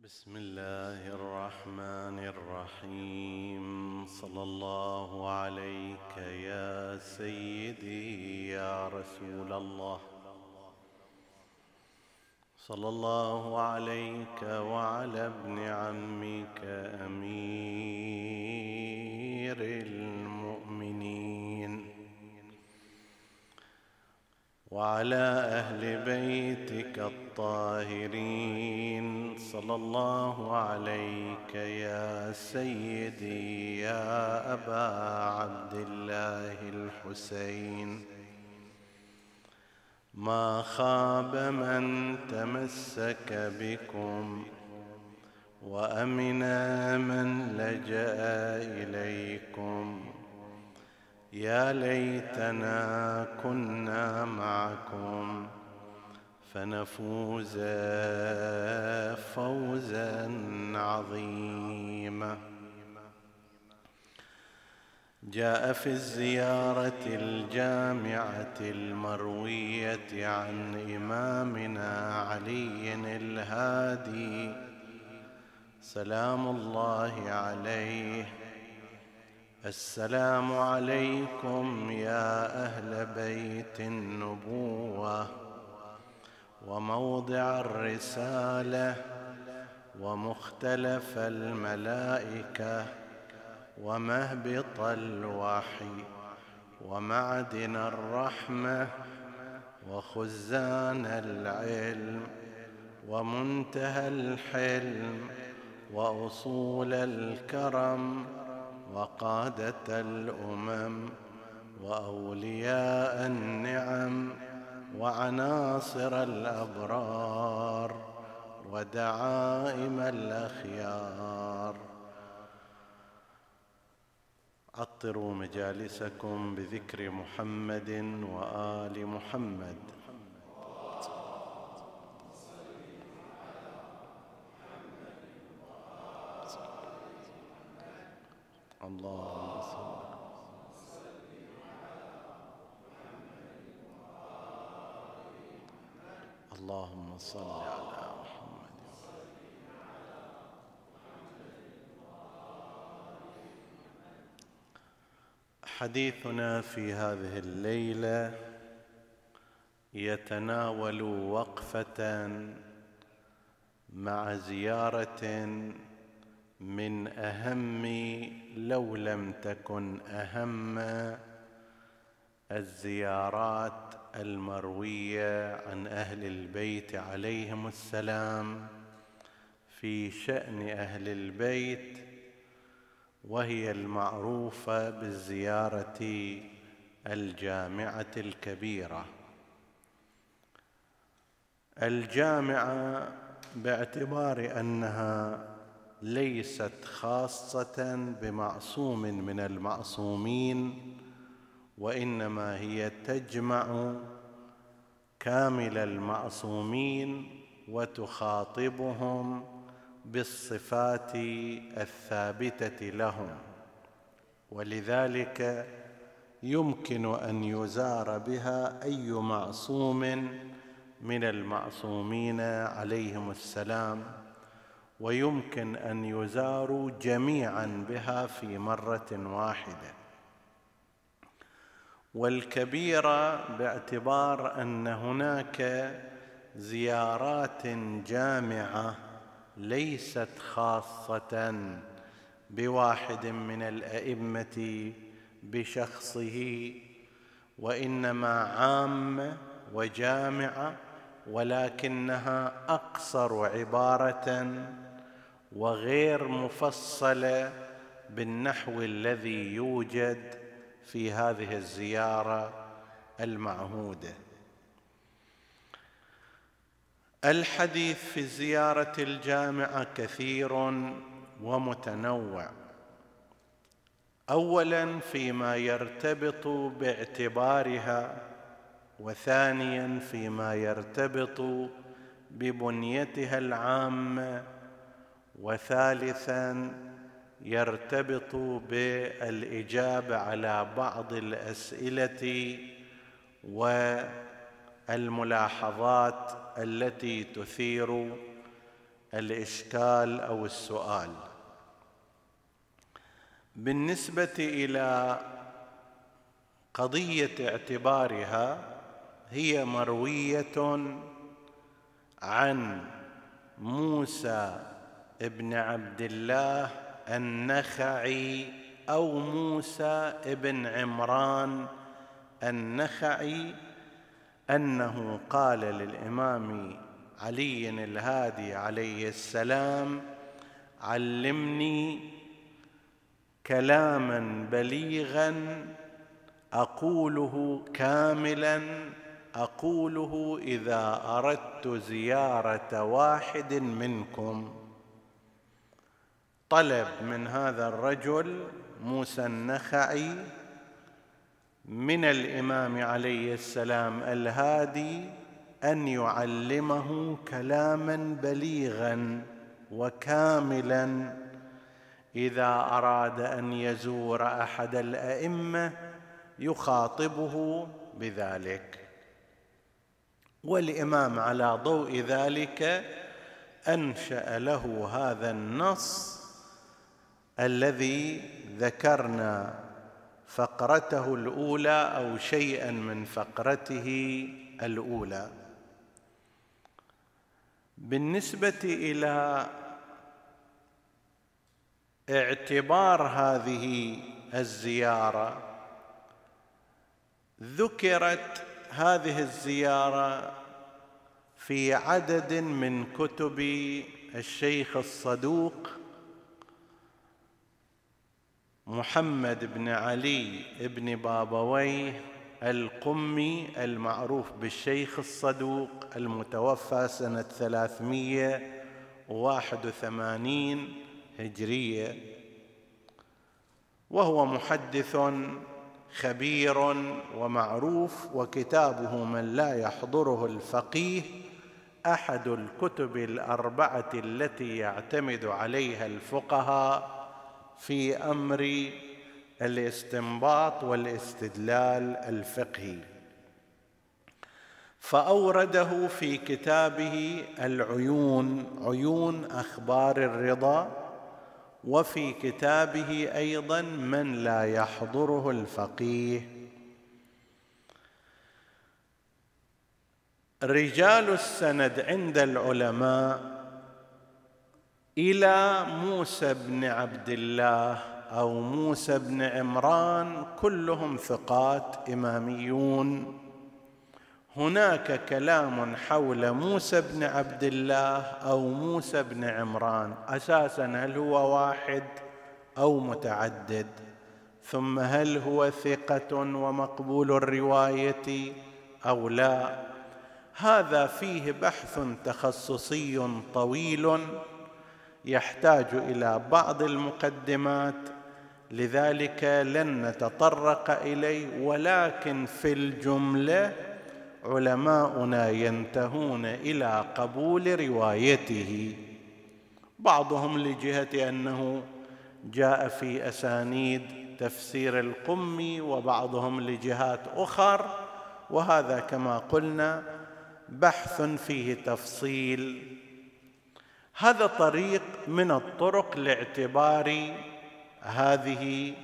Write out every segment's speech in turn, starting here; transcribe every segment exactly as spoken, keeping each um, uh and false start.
بسم الله الرحمن الرحيم. صلى الله عليك يا سيدي يا رسول الله، صلى الله عليك وعلى ابن عمك أمير المؤمنين، وعلى أهل بيتك الطاهرين. صلى الله عليك يا سيدي يا أبا عبد الله الحسين. ما خاب من تمسك بكم، وأمن من لجأ إليكم. يا ليتنا كنا معكم فنفوز فوزا عظيما. جاء في الزيارة الجامعة المروية عن إمامنا علي الهادي سلام الله عليه: السلام عليكم يا أهل بيت النبوة، وموضع الرسالة، ومختلف الملائكة، ومهبط الوحي، ومعدن الرحمة، وخزان العلم، ومنتهى الحلم، وأصول الكرم، وقادة الأمم، وأولياء النعم، وعناصر الأبرار، ودعائم الأخيار. عطروا مجالسكم بذكر محمد وآل محمد. اللهم صل. اللهم صل على محمد. حديثنا في هذه الليلة يتناول وقفة مع زيارة من أهم، لو لم تكن أهم، الزيارات المروية عن أهل البيت عليهم السلام في شأن أهل البيت، وهي المعروفة بالزيارة الجامعة الكبيرة. الجامعة باعتبار أنها ليست خاصة بمعصوم من المعصومين، وإنما هي تجمع كامل المعصومين وتخاطبهم بالصفات الثابتة لهم، ولذلك يمكن أن يزار بها أي معصوم من المعصومين عليهم السلام، ويمكن أن يزاروا جميعا بها في مرة واحدة. والكبيرة باعتبار أن هناك زيارات جامعة ليست خاصة بواحد من الأئمة بشخصه، وإنما عامة وجامعة، ولكنها أقصر عبارة وغير مفصلة بالنحو الذي يوجد في هذه الزيارة المعهودة. الحديث في زيارة الجامعة كثير ومتنوع، أولاً فيما يرتبط باعتبارها، وثانياً فيما يرتبط ببنيتها العامة، وثالثاً يرتبط بالإجابة على بعض الأسئلة والملاحظات التي تثير الإشكال أو السؤال. بالنسبة إلى قضية اعتبارها، هي مروية عن موسى ابن عبد الله النخعي أو موسى ابن عمران النخعي أنه قال للإمام علي الهادي عليه السلام: علمني كلاما بليغا أقوله كاملا، أقوله إذا أردت زيارة واحد منكم. طلب من هذا الرجل موسى النخعي من الإمام عليه السلام الهادي أن يعلمه كلاما بليغا وكاملا إذا أراد أن يزور أحد الأئمة يخاطبه بذلك. والإمام على ضوء ذلك أنشأ له هذا النص الذي ذكرنا فقرته الأولى أو شيئا من فقرته الأولى. بالنسبة إلى اعتبار هذه الزيارة، ذكرت هذه الزيارة في عدد من كتب الشيخ الصدوق محمد بن علي بن بابويه القمي المعروف بالشيخ الصدوق، المتوفى سنة ثلاثمائة وواحد وثمانين هجرية، وهو محدث خبير ومعروف، وكتابه من لا يحضره الفقيه أحد الكتب الأربعة التي يعتمد عليها الفقهاء في أمر الاستنباط والاستدلال الفقهي. فأورده في كتابه العيون، عيون أخبار الرضا، وفي كتابه أيضا من لا يحضره الفقيه. رجال السند عند العلماء إلى موسى بن عبد الله أو موسى بن عمران كلهم ثقات إماميون. هناك كلام حول موسى بن عبد الله أو موسى بن عمران، أساساً هل هو واحد أو متعدد، ثم هل هو ثقة ومقبول الرواية أو لا. هذا فيه بحث تخصصي طويل يحتاج إلى بعض المقدمات، لذلك لن نتطرق إليه، ولكن في الجملة علماؤنا ينتهون إلى قبول روايته، بعضهم لجهة أنه جاء في أسانيد تفسير القمي، وبعضهم لجهات أخر، وهذا كما قلنا بحث فيه تفصيل. هذا طريق من الطرق لاعتبار هذه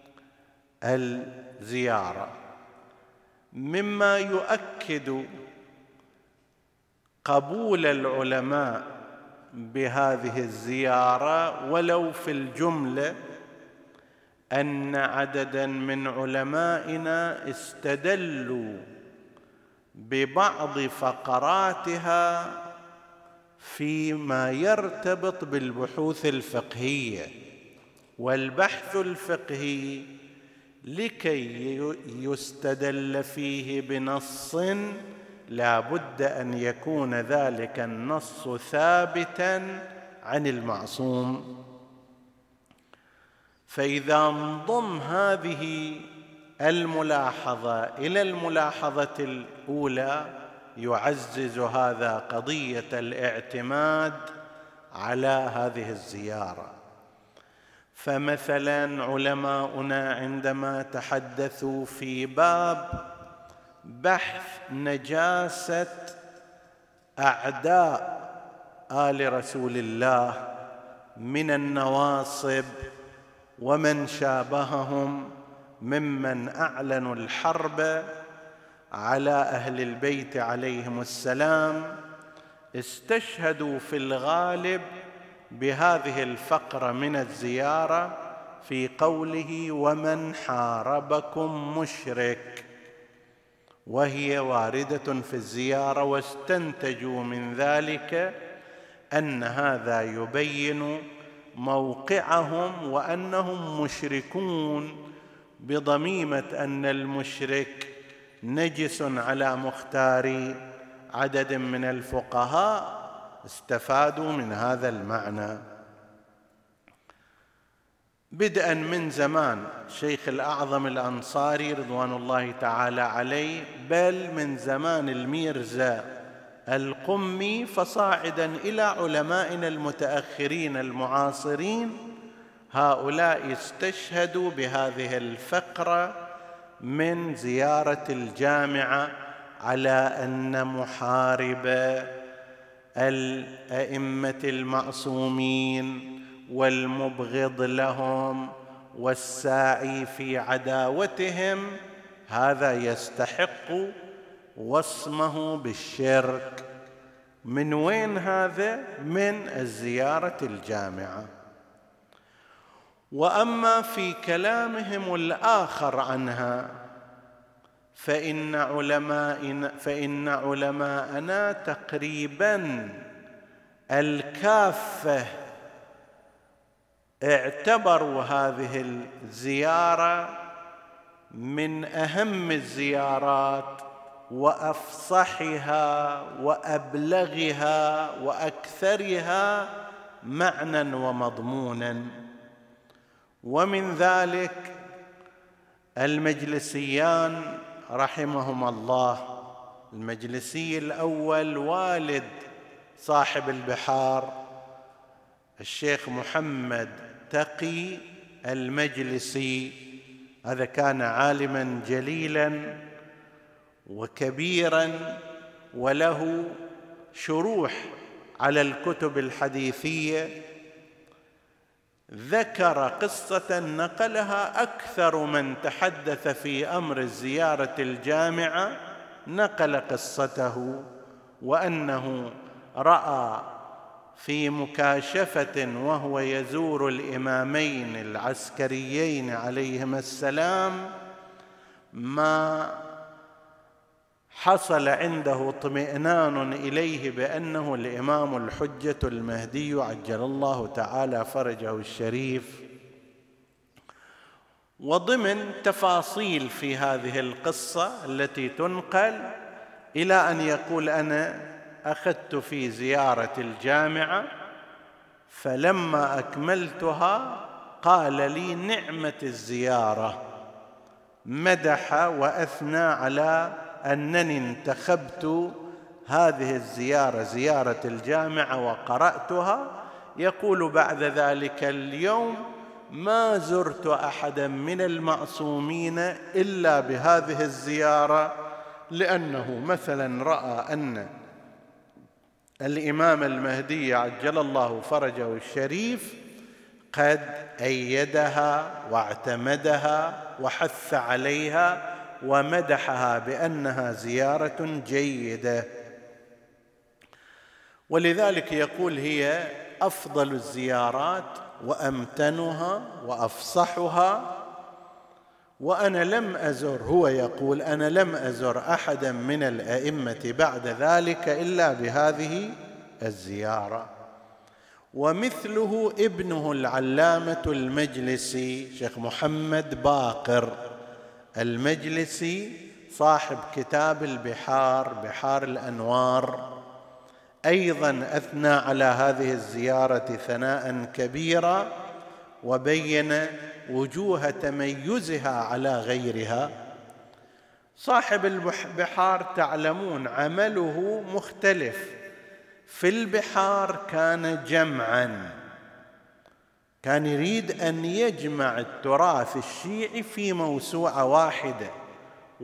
الزيارة. مما يؤكد قبول العلماء بهذه الزيارة ولو في الجملة أن عددا من علمائنا استدلوا ببعض فقراتها فيما يرتبط بالبحوث الفقهية. والبحث الفقهي لكي يستدل فيه بنص لا بد أن يكون ذلك النص ثابتاً عن المعصوم. فإذا انضم هذه الملاحظة إلى الملاحظة الأولى يعزز هذا قضية الاعتماد على هذه الزيارة. فمثلا علماؤنا عندما تحدثوا في باب بحث نجاسة أعداء آل رسول الله من النواصب ومن شابههم ممن أعلنوا الحرب على أهل البيت عليهم السلام استشهدوا في الغالب بهذه الفقرة من الزيارة في قوله ومن حاربكم مشرك، وهي واردة في الزيارة، واستنتجوا من ذلك أن هذا يبين موقعهم وأنهم مشركون، بضميمة أن المشرك نجس على مختار عدد من الفقهاء، استفادوا من هذا المعنى. بدءا من زمان الشيخ الأعظم الأنصاري رضوان الله تعالى عليه، بل من زمان الميرزا القمي فصاعدا إلى علمائنا المتأخرين المعاصرين، هؤلاء استشهدوا بهذه الفقرة من زيارة الجامعة على أن محارب الأئمة المعصومين والمبغض لهم والساعي في عداوتهم هذا يستحق وصمه بالشرك. من وين هذا؟ من الزيارة الجامعة. وأما في كلامهم الآخر عنها فإن علماءنا, فإن علماءنا تقريبا الكافة اعتبروا هذه الزيارة من أهم الزيارات وأفصحها وأبلغها وأكثرها معنى ومضمونا. ومن ذلك المجلسيان رحمهم الله، المجلسي الأول والد صاحب البحار الشيخ محمد تقي المجلسي، هذا كان عالما جليلا وكبيرا وله شروح على الكتب الحديثية، ذكر قصة نقلها أكثر من تحدث في أمر الزيارة الجامعة، نقل قصته، وأنه رأى في مكاشفة وهو يزور الإمامين العسكريين عليهما السلام ما حصل عنده اطمئنان إليه بأنه الإمام الحجة المهدي عجل الله تعالى فرجه الشريف. وضمن تفاصيل في هذه القصة التي تنقل إلى أن يقول أنا أخذت في زيارة الجامعة فلما أكملتها قال لي نعمة الزيارة، مدح وأثنى على أنني انتخبت هذه الزيارة زيارة الجامعة وقرأتها. يقول بعد ذلك اليوم ما زرت أحدا من المعصومين إلا بهذه الزيارة، لأنه مثلا رأى أن الإمام المهدي عجل الله فرجه الشريف قد أيدها واعتمدها وحث عليها ومدحها بأنها زيارة جيدة، ولذلك يقول هي أفضل الزيارات وأمتنها وأفصحها. وأنا لم أزر، هو يقول أنا لم أزر أحدا من الأئمة بعد ذلك إلا بهذه الزيارة. ومثله ابنه العلامة المجلسي شيخ محمد باقر المجلسي صاحب كتاب البحار بحار الأنوار، أيضا أثنى على هذه الزيارة ثناء كبيرا وبين وجوه تميزها على غيرها. صاحب البحار تعلمون عمله مختلف، في البحار كان جمعا، كان يريد أن يجمع التراث الشيعي في موسوعة واحدة،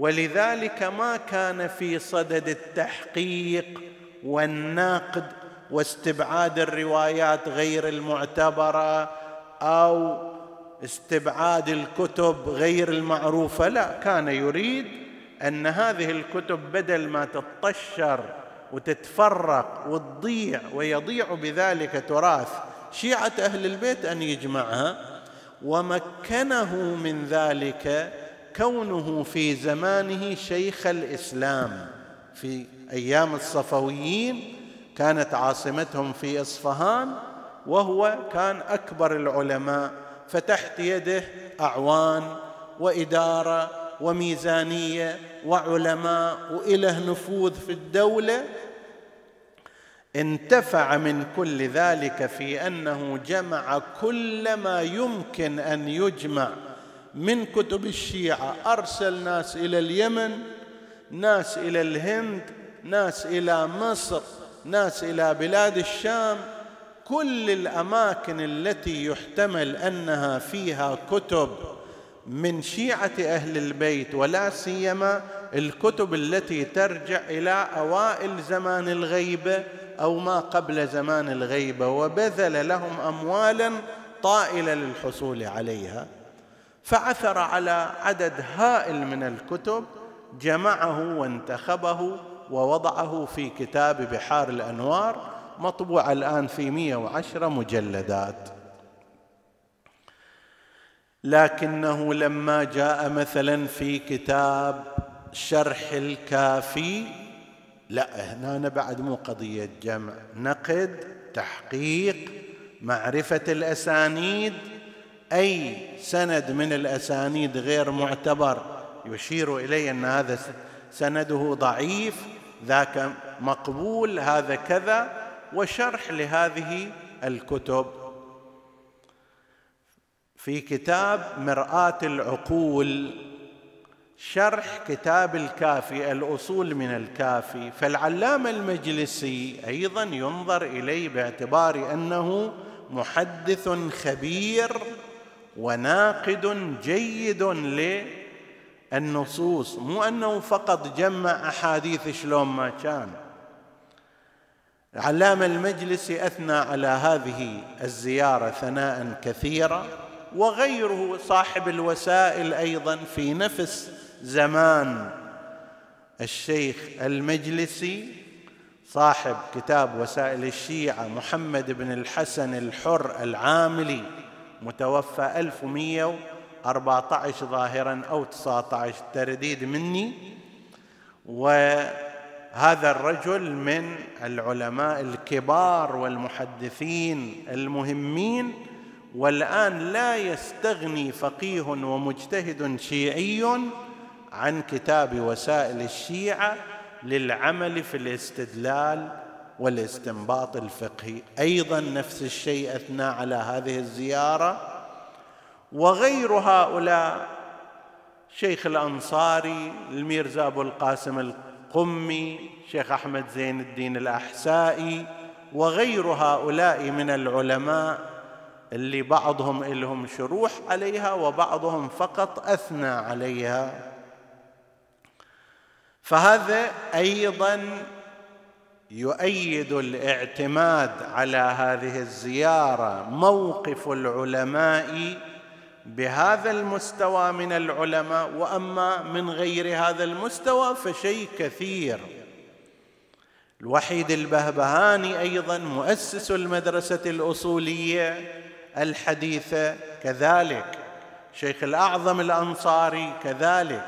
ولذلك ما كان في صدد التحقيق والنقد واستبعاد الروايات غير المعتبرة أو استبعاد الكتب غير المعروفة، لا، كان يريد أن هذه الكتب بدل ما تتطشر وتتفرق وتضيع ويضيع بذلك تراث شيعة أهل البيت أن يجمعها. ومكنه من ذلك كونه في زمانه شيخ الإسلام. في أيام الصفويين كانت عاصمتهم في إصفهان، وهو كان أكبر العلماء، فتحت يده أعوان وإدارة وميزانية وعلماء وإله نفوذ في الدولة. انتفع من كل ذلك في أنه جمع كل ما يمكن أن يجمع من كتب الشيعة. أرسل ناس إلى اليمن، ناس إلى الهند، ناس إلى مصر، ناس إلى بلاد الشام، كل الأماكن التي يحتمل أنها فيها كتب من شيعة أهل البيت، ولا سيما الكتب التي ترجع إلى أوائل زمان الغيبة أو ما قبل زمان الغيبة، وبذل لهم أموالا طائلة للحصول عليها. فعثر على عدد هائل من الكتب، جمعه وانتخبه ووضعه في كتاب بحار الأنوار، مطبوع الآن في مئة وعشرة مجلدات. لكنه لما جاء مثلا في كتاب شرح الكافي، لا، هنا بعد مو قضية جمع، نقد، تحقيق، معرفة الأسانيد، أي سند من الأسانيد غير معتبر يشير إليه أن هذا سنده ضعيف، ذاك مقبول، هذا كذا، وشرح لهذه الكتب. في كتاب مرآة العقول شرح كتاب الكافي، الأصول من الكافي، فالعلامة المجلسي أيضا ينظر إليه باعتبار أنه محدث خبير وناقد جيد للنصوص، مو أنه فقط جمع أحاديث شلون ما كان. العلامة المجلسي أثنى على هذه الزيارة ثناء كثيرا، وغيره صاحب الوسائل أيضا في نفس زمان الشيخ المجلسي، صاحب كتاب وسائل الشيعة، محمد بن الحسن الحر العاملي، متوفى ألف ومئة وأربعة عشر ظاهرا أو تسعة عشر، ترديد مني. وهذا الرجل من العلماء الكبار والمحدثين المهمين، والآن لا يستغني فقيه ومجتهد شيعي عن كتاب وسائل الشيعة للعمل في الاستدلال والاستنباط الفقهي. أيضا نفس الشيء أثنى على هذه الزيارة. وغير هؤلاء، شيخ الأنصاري، الميرزا أبو القاسم القمي، شيخ أحمد زين الدين الأحسائي، وغير هؤلاء من العلماء اللي بعضهم لهم شروح عليها وبعضهم فقط أثنى عليها. فهذا أيضا يؤيد الاعتماد على هذه الزيارة موقف العلماء بهذا المستوى من العلماء، وأما من غير هذا المستوى فشيء كثير. الوحيد البهبهاني أيضا مؤسس المدرسة الأصولية الحديثة كذلك، شيخ الأعظم الأنصاري كذلك.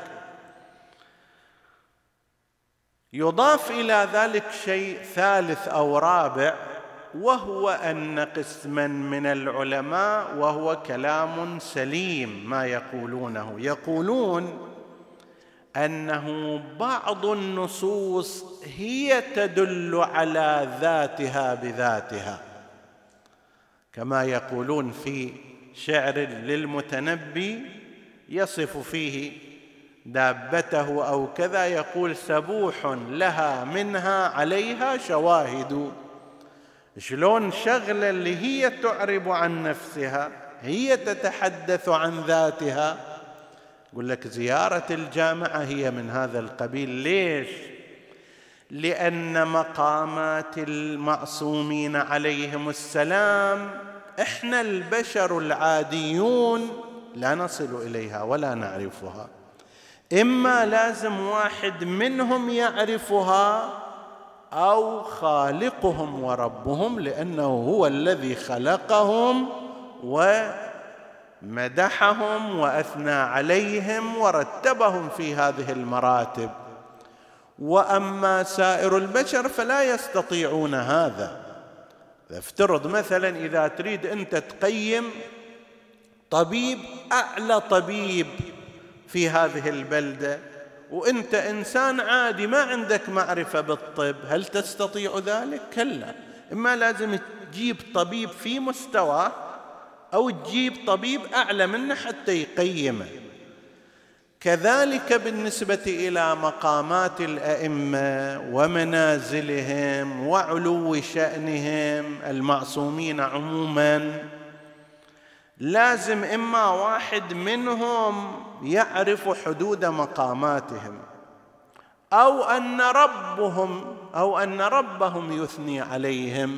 يضاف إلى ذلك شيء ثالث أو رابع، وهو أن قسما من العلماء، وهو كلام سليم ما يقولونه، يقولون أنه بعض النصوص هي تدل على ذاتها بذاتها، كما يقولون في شعر للمتنبي يصف فيه دابته أو كذا، يقول: سبوح لها منها عليها شواهد. شلون شغلة اللي هي تعرب عن نفسها، هي تتحدث عن ذاتها. يقول لك زيارة الجامعة هي من هذا القبيل. ليش؟ لأن مقامات المعصومين عليهم السلام إحنا البشر العاديون لا نصل إليها ولا نعرفها، إما لازم واحد منهم يعرفها أو خالقهم وربهم، لأنه هو الذي خلقهم ومدحهم وأثنى عليهم ورتبهم في هذه المراتب. وأما سائر البشر فلا يستطيعون هذا. افترض مثلا إذا تريد أنت تقيم طبيب، أعلى طبيب في هذه البلدة، وأنت إنسان عادي ما عندك معرفة بالطب، هل تستطيع ذلك؟ كلا، إما لازم تجيب طبيب في مستواه أو تجيب طبيب أعلى منه حتى يقيمه. كذلك بالنسبة إلى مقامات الأئمة ومنازلهم وعلو شأنهم المعصومين عموما، لازم إما واحد منهم يعرف حدود مقاماتهم، أو أن ربهم أو أن ربهم يثني عليهم،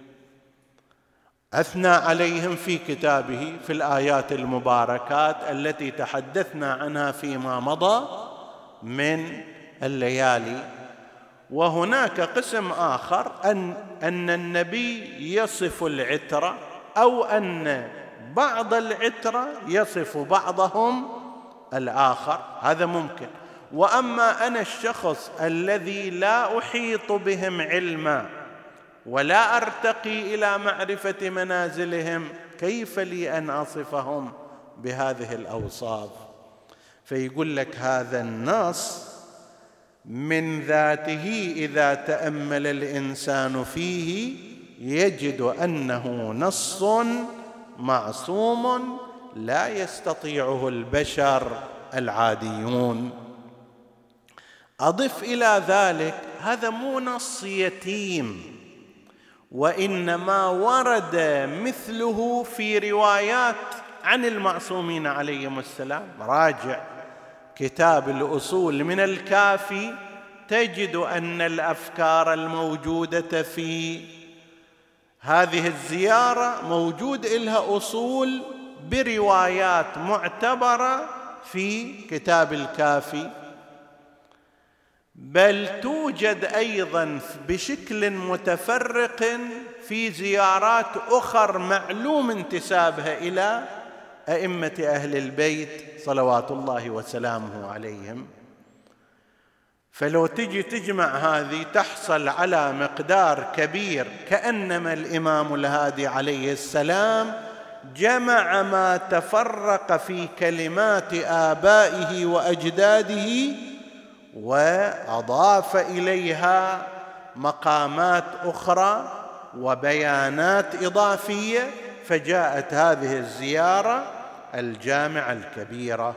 أثنى عليهم في كتابه في الآيات المباركات التي تحدثنا عنها فيما مضى من الليالي. وهناك قسم آخر أن أن النبي يصف العترة، أو أن بعض العترة يصف بعضهم الآخر، هذا ممكن. وأما أنا الشخص الذي لا أحيط بهم علما ولا أرتقي إلى معرفة منازلهم، كيف لي أن أصفهم بهذه الأوصاف؟ فيقول لك هذا النص من ذاته إذا تأمل الإنسان فيه يجد أنه نص معصوم لا يستطيعه البشر العاديون. أضف إلى ذلك هذا مو نص يتيم، وإنما ورد مثله في روايات عن المعصومين عليهم السلام. راجع كتاب الأصول من الكافي تجد أن الأفكار الموجودة في هذه الزيارة موجود إلها أصول بروايات معتبرة في كتاب الكافي، بل توجد أيضا بشكل متفرق في زيارات أخر معلوم انتسابها إلى أئمة أهل البيت صلوات الله وسلامه عليهم. فلو تجي تجمع هذه تحصل على مقدار كبير، كأنما الإمام الهادي عليه السلام جمع ما تفرق في كلمات آبائه وأجداده وأضاف إليها مقامات أخرى وبيانات إضافية، فجاءت هذه الزيارة الجامعة الكبيرة.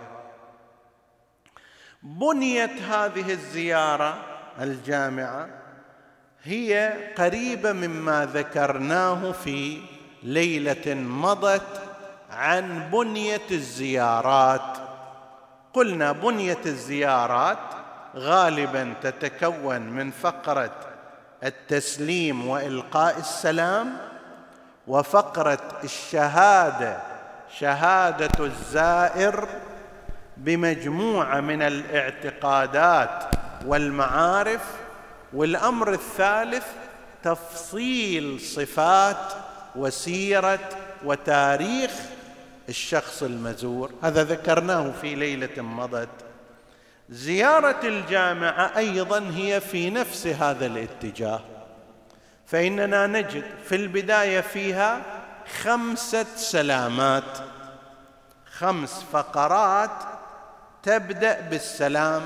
بنيت هذه الزيارة الجامعة هي قريبة مما ذكرناه في ليلة مضت عن بنية الزيارات. قلنا بنية الزيارات غالبا تتكون من فقرة التسليم وإلقاء السلام، وفقرة الشهادة شهادة الزائر بمجموعة من الاعتقادات والمعارف، والأمر الثالث تفصيل صفات وسيرة وتاريخ الشخص المزور. هذا ذكرناه في ليلة مضت. زيارة الجامعة أيضا هي في نفس هذا الاتجاه، فإننا نجد في البداية فيها خمسة سلامات، خمس فقرات تبدأ بالسلام.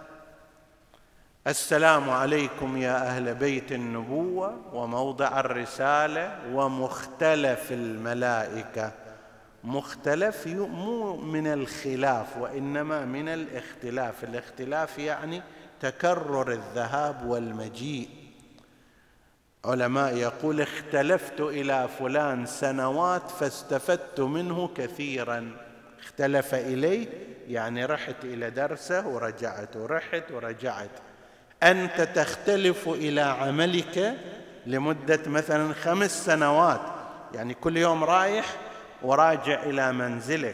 السلام عليكم يا أهل بيت النبوة وموضع الرسالة ومختلف الملائكة. مختلف مو من الخلاف وإنما من الاختلاف. الاختلاف يعني تكرر الذهاب والمجيء. علماء يقول اختلفت إلى فلان سنوات فاستفدت منه كثيرا. اختلف إليه يعني رحت إلى درسه ورجعت ورحت ورجعت. أنت تختلف إلى عملك لمدة مثلا خمس سنوات، يعني كل يوم رايح وراجع إلى منزلك.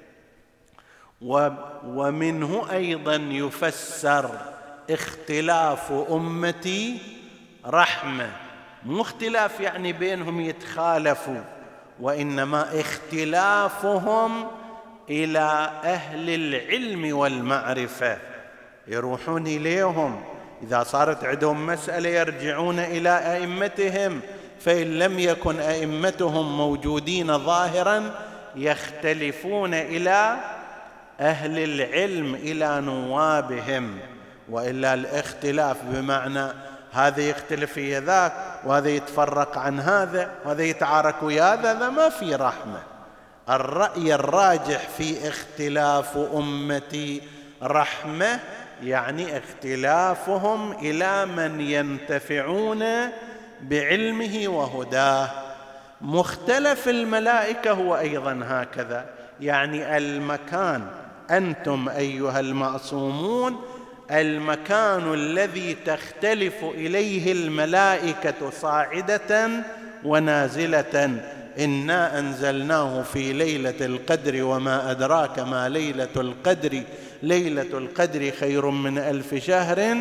ومنه أيضا يفسر اختلاف أمتي رحمة، مو اختلاف يعني بينهم يتخالفوا، وإنما اختلافهم إلى أهل العلم والمعرفة، يروحون إليهم. إذا صارت عندهم مسألة يرجعون إلى أئمتهم، فإن لم يكن أئمتهم موجودين ظاهرا يختلفون إلى أهل العلم، إلى نوابهم. وإلا الاختلاف بمعنى هذا يختلف في ذاك، وهذا يتفرق عن هذا، وهذا يتعارك ويا هذا، هذا ما في رحمة. الرأي الراجح في اختلاف أمتي رحمة، يعني اختلافهم إلى من ينتفعون بعلمه وهداه. مختلف الملائكة هو أيضا هكذا، يعني المكان، أنتم أيها المعصومون المكان الذي تختلف إليه الملائكة صاعدة ونازلة. إنا أنزلناه في ليلة القدر وما أدراك ما ليلة القدر ليلة القدر خير من ألف شهر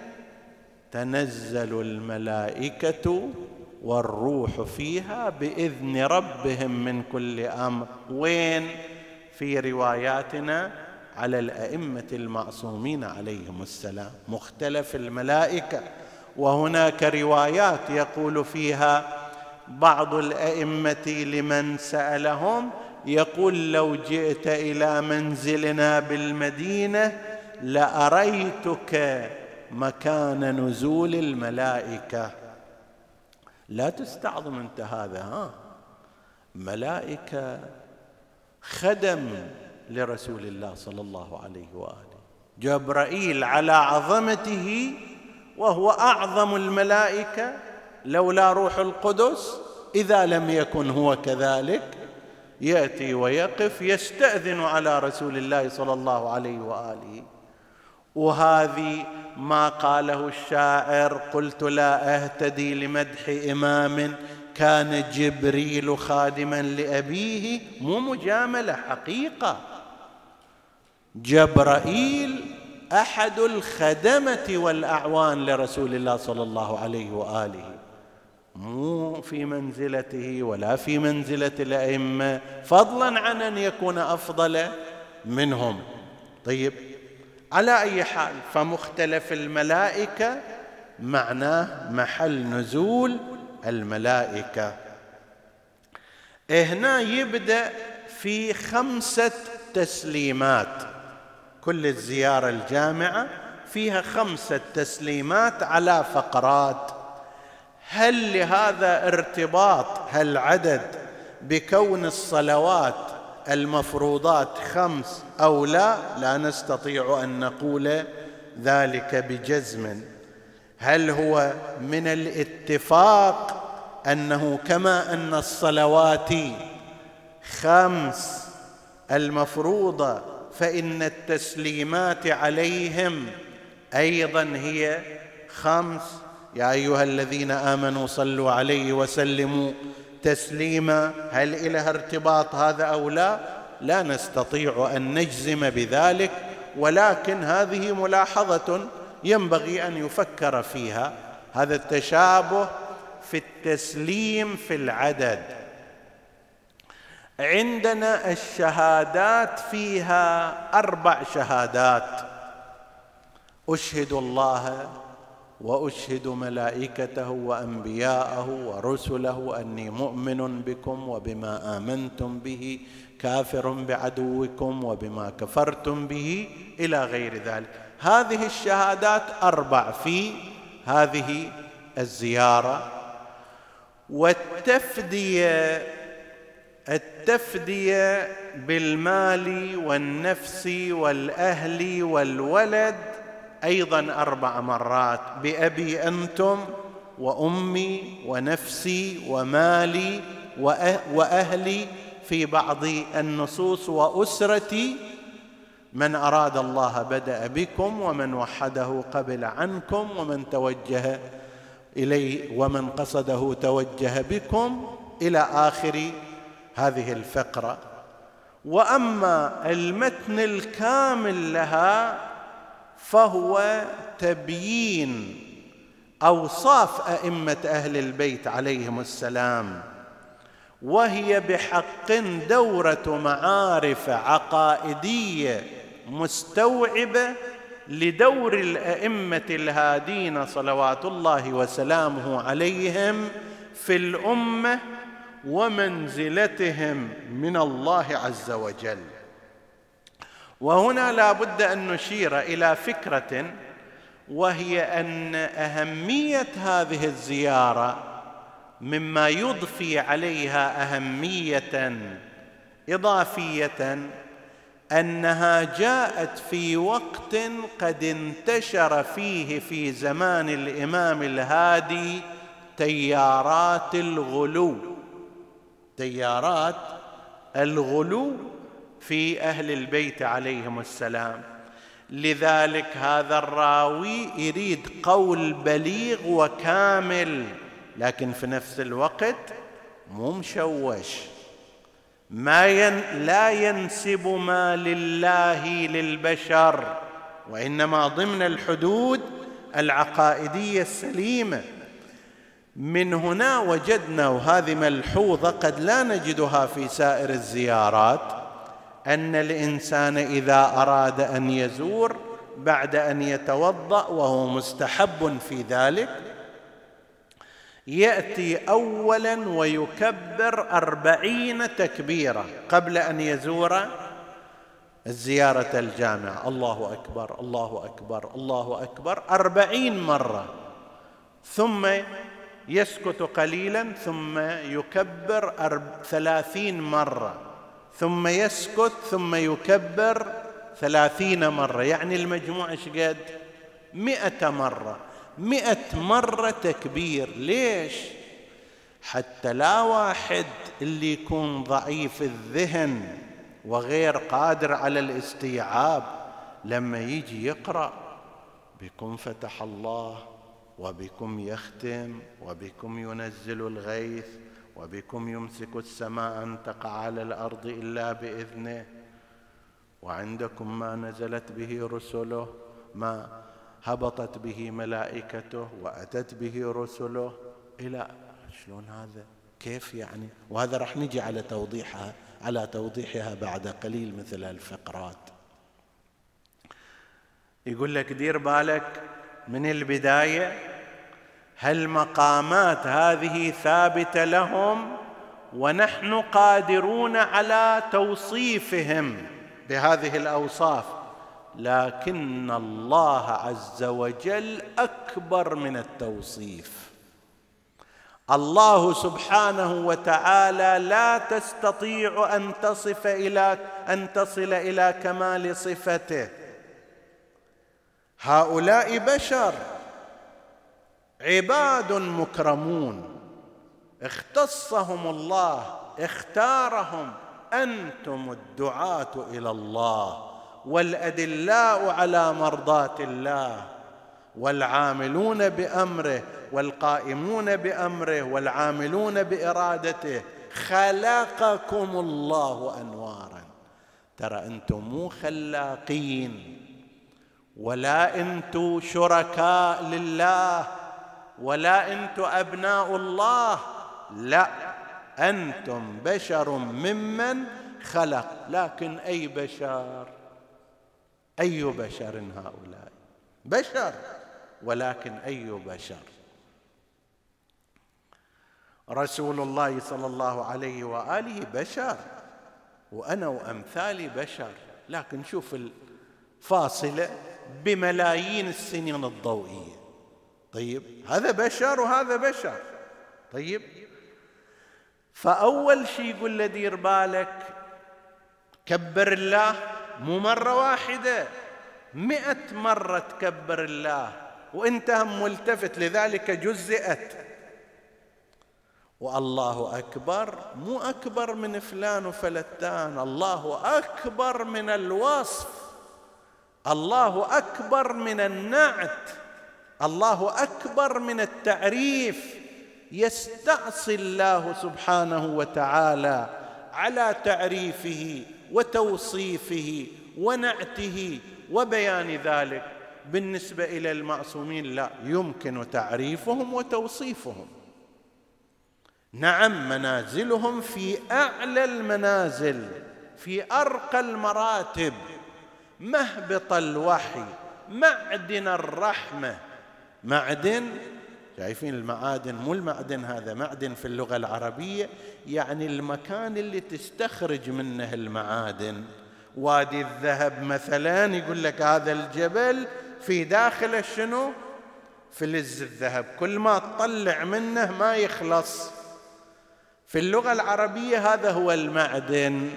تنزل الملائكة والروح فيها بإذن ربهم من كل أمر. وين؟ في رواياتنا على الأئمة المعصومين عليهم السلام، مختلف الملائكة. وهناك روايات يقول فيها بعض الأئمة لمن سألهم، يقول لو جئت إلى منزلنا بالمدينة لأريتك مكان نزول الملائكة. لا تستعظم أنت هذا، ها ملائكة خدم لرسول الله صلى الله عليه وآله. جبرائيل على عظمته وهو أعظم الملائكة، لولا روح القدس إذا لم يكن هو كذلك يأتي ويقف يستأذن على رسول الله صلى الله عليه وآله. وهذه ما قاله الشاعر: قلت لا أهتدي لمدح إمام كان جبريل خادما لأبيه. مو مجاملة، حقيقة. جبرائيل أحد الخدمة والأعوان لرسول الله صلى الله عليه وآله، مو في منزلته ولا في منزلة الأئمة، فضلا عن أن يكون أفضل منهم. طيب، على أي حال، فمختلف الملائكة معناه محل نزول الملائكة. هنا يبدأ في خمسة تسليمات، كل الزيارة الجامعة فيها خمسة تسليمات على فقرات. هل لهذا ارتباط هالعدد بكون الصلوات المفروضات خمس أو لا؟ لا نستطيع أن نقول ذلك بجزم. هل هو من الاتفاق أنه كما أن الصلوات خمس المفروضة فإن التسليمات عليهم أيضا هي خمس؟ يا أيها الذين آمنوا صلوا عليه وسلموا تسليما. هل إلها ارتباط هذا أو لا؟ لا نستطيع أن نجزم بذلك، ولكن هذه ملاحظة ينبغي أن يفكر فيها، هذا التشابه في التسليم في العدد. عندنا الشهادات فيها أربع شهادات: أشهد الله وأشهد ملائكته وأنبياءه ورسله أني مؤمن بكم وبما آمنتم به، كافر بعدوكم وبما كفرتم به، إلى غير ذلك. هذه الشهادات أربع في هذه الزيارة. والتفدية، التفدية بالمال والنفس والأهل والولد أيضا أربع مرات: بأبي أنتم وأمي ونفسي ومالي وأهلي في بعض النصوص، وأسرتي من أراد الله بدأ بكم، ومن وحده قبل عنكم، ومن توجه إليه ومن قصده توجه بكم، إلى آخر هذه الفقرة. وأما المتن الكامل لها فهو تبيين أوصاف أئمة أهل البيت عليهم السلام، وهي بحق دورة معارف عقائدية مستوعبة لدور الأئمة الهادين صلوات الله وسلامه عليهم في الأمة ومنزلتهم من الله عز وجل. وهنا لا بد أن نشير إلى فكرة، وهي أن أهمية هذه الزيارة مما يضفي عليها أهمية إضافية أنها جاءت في وقت قد انتشر فيه في زمان الإمام الهادي تيارات الغلو، تيارات الغلو في أهل البيت عليهم السلام. لذلك هذا الراوي يريد قول بليغ وكامل، لكن في نفس الوقت مو مشوش، ما ين لا ينسب ما لله للبشر، وإنما ضمن الحدود العقائدية السليمة. من هنا وجدنا، وهذه ملحوظة قد لا نجدها في سائر الزيارات، أن الإنسان إذا أراد أن يزور بعد أن يتوضأ، وهو مستحب في ذلك، يأتي أولا ويكبر أربعين تكبيرة قبل أن يزور الزيارة الجامعة. الله أكبر الله أكبر الله أكبر أربعين مرة، ثم يسكت قليلا، ثم يكبر ثلاثين مرة، ثم يسكت، ثم يكبر ثلاثين مرة، يعني المجموع ايش قد؟ مئة مرة. مئة مرة تكبير. ليش؟ حتى لا واحد اللي يكون ضعيف الذهن وغير قادر على الاستيعاب لما يجي يقرأ بكم فتح الله، وبكم يختم، وبكم ينزل الغيث، وبكم يمسك السماء أن تقع على الأرض إلا بإذنه، وعندكم ما نزلت به رسله، ما هبطت به ملائكته، وأتت به رسله، إلى شلون هذا؟ كيف يعني؟ وهذا راح نجي على توضيحها على توضيحها بعد قليل مثل الفقرات. يقول لك دير بالك من البداية، هالمقامات هذه ثابتة لهم، ونحن قادرون على توصيفهم بهذه الأوصاف، لكن الله عز وجل أكبر من التوصيف. الله سبحانه وتعالى لا تستطيع أن تصف إلى أن تصل إلى كمال صفته. هؤلاء بشر عباد مكرمون، اختصهم الله، اختارهم. أنتم الدعاة إلى الله والأدلاء على مرضاة الله، والعاملون بأمره، والقائمون بأمره، والعاملون بإرادته. خلقكم الله أنوارا. ترى أنتم مو خلاقين، ولا أنتم شركاء لله، ولا أنتم أبناء الله، لا، أنتم بشر ممن خلق. لكن أي بشر؟ أي بشر هؤلاء؟ بشر، ولكن أي بشر؟ رسول الله صلى الله عليه وآله بشر، وأنا وأمثالي بشر، لكن شوف الفاصلة بملايين السنين الضوئية. طيب هذا بشر وهذا بشر. طيب فأول شيء يقول له دير بالك، كبر الله مو مرة واحدة، مئة مرة تكبر الله، وانت هم ملتفت، لذلك جزئت. والله أكبر مو أكبر من فلان وفلتان، الله أكبر من الوصف الله أكبر من النعت، الله أكبر من التعريف. يستعصي الله سبحانه وتعالى على تعريفه وتوصيفه ونعته وبيان ذلك. بالنسبة إلى المعصومين لا يمكن تعريفهم وتوصيفهم. نعم، منازلهم في أعلى المنازل، في أرقى المراتب، مهبط الوحي، معدن الرحمة. معدن، شايفين المعادن؟ مو المعدن هذا، معدن في اللغة العربية يعني المكان اللي تستخرج منه المعادن. وادي الذهب مثلا يقول لك هذا الجبل في داخله شنو؟ فلز الذهب، كل ما تطلع منه ما يخلص. في اللغة العربية هذا هو المعدن.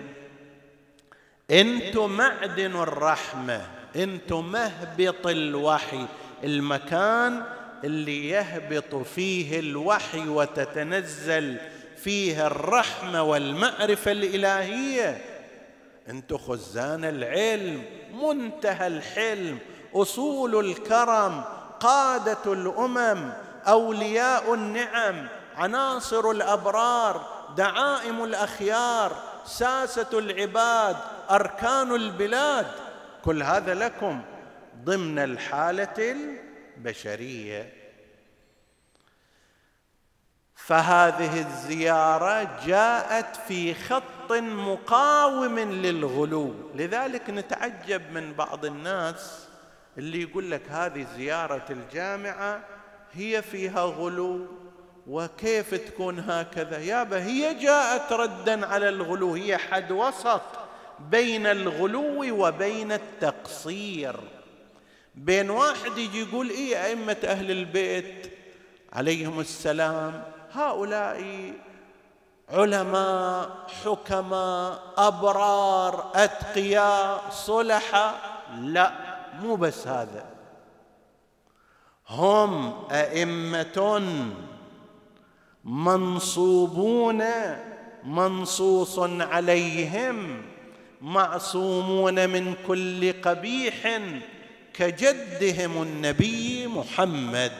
انتم معدن الرحمة، انتم مهبط الوحي، المكان اللي يهبط فيه الوحي وتتنزل فيه الرحمة والمعرفة الإلهية. انتم خزان العلم، منتهى الحلم، أصول الكرم، قادة الأمم، أولياء النعم، عناصر الأبرار، دعائم الأخيار، ساسة العباد، أركان البلاد. كل هذا لكم ضمن الحالة البشرية. فهذه الزيارة جاءت في خط مقاوم للغلو. لذلك نتعجب من بعض الناس اللي يقول لك هذه زيارة الجامعة هي فيها غلو، وكيف تكون هكذا؟ يابا هي جاءت ردا على الغلو، هي حد وسط بين الغلو وبين التقصير. بين واحد يجي يقول إيه أئمة أهل البيت عليهم السلام هؤلاء علماء، حكماء، أبرار، أتقياء، صلحاء. لا، مو بس هذا، هم أئمة منصوبون منصوص عليهم، معصومون من كل قبيح كجدهم النبي محمد.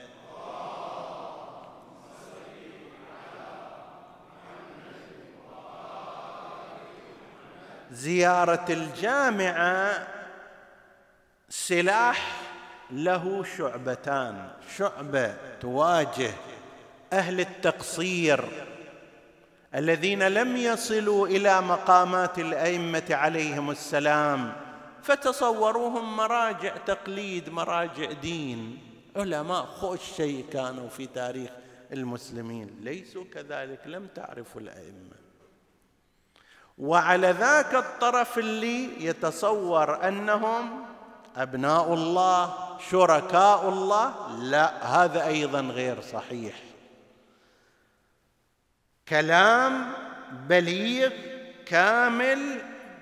زيارة الجامعة سلاح له شعبتان، شعبة تواجه أهل التقصير الذين لم يصلوا إلى مقامات الأئمة عليهم السلام، فتصوروهم مراجع تقليد، مراجع دين، علماء خوش شيء كانوا في تاريخ المسلمين. ليسوا كذلك، لم تعرفوا الأئمة. وعلى ذاك الطرف اللي يتصور أنهم أبناء الله، شركاء الله، لا، هذا أيضا غير صحيح. كلام بليغ كامل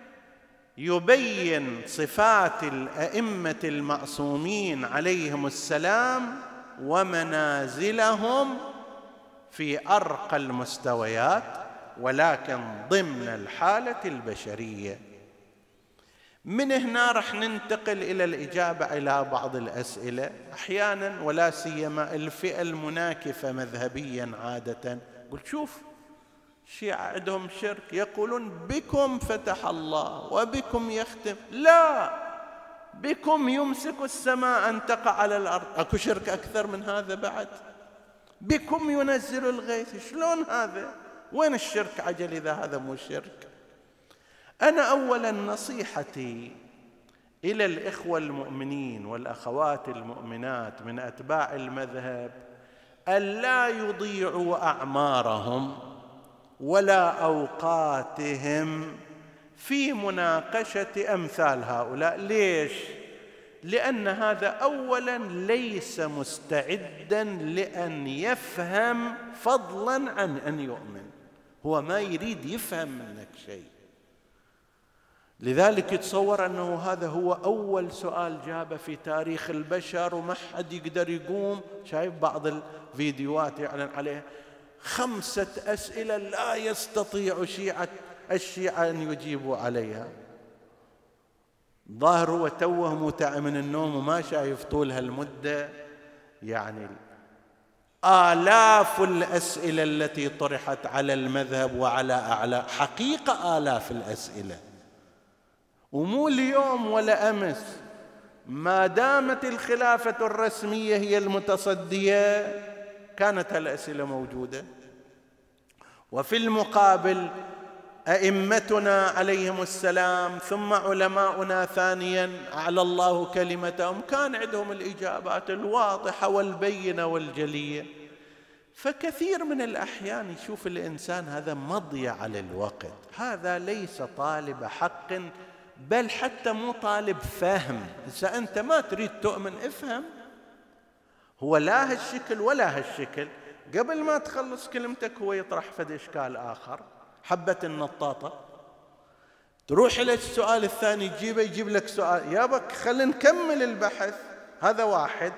يبين صفات الأئمة المعصومين عليهم السلام ومنازلهم في أرقى المستويات، ولكن ضمن الحالة البشرية. من هنا رح ننتقل إلى الإجابة إلى بعض الأسئلة. أحيانا ولا سيما الفئة المناكفة مذهبيا عادة قلت شوف الشيعة عندهم شرك، يقولون بكم فتح الله وبكم يختم. لا، بكم يمسك السماء أن تقع على الأرض. أكو شرك أكثر من هذا بعد؟ بكم ينزل الغيث، شلون هذا؟ وين الشرك عجل إذا هذا مو شرك؟ أنا أولا نصيحتي إلى الإخوة المؤمنين والأخوات المؤمنات من أتباع المذهب ألا يضيعوا أعمارهم ولا أوقاتهم في مناقشة أمثال هؤلاء. ليش؟ لأن هذا أولا ليس مستعدا لأن يفهم فضلا عن أن يؤمن، هو ما يريد يفهم منك شيء. لذلك يتصور أنه هذا هو أول سؤال جابه في تاريخ البشر وما حد يقدر يقوم. شايف بعض الفيديوهات يعلن عليها خمسة أسئلة لا يستطيع شيعة الشيعة أن يجيبوا عليها. ظاهر هو توه متع من النوم وما شايف طول هالمدة، يعني آلاف الأسئلة التي طرحت على المذهب وعلى أعلى، حقيقة آلاف الأسئلة، ومو اليوم ولا أمس، ما دامت الخلافة الرسمية هي المتصدية كانت هالأسئلة موجودة. وفي المقابل أئمتنا عليهم السلام ثم علماؤنا ثانيا أعلى الله كلمتهم كان عندهم الإجابات الواضحة والبينة والجلية. فكثير من الأحيان يشوف الإنسان هذا مضيع على الوقت، هذا ليس طالب حق، بل حتى مو طالب فهم. إذا أنت ما تريد تؤمن افهم، هو لا هالشكل ولا هالشكل، قبل ما تخلص كلمتك هو يطرح فد إشكال آخر، حبة النطاطة، تروح إلى السؤال الثاني تجيبه يجيب لك سؤال، يابك خلينا نكمل البحث. هذا واحد.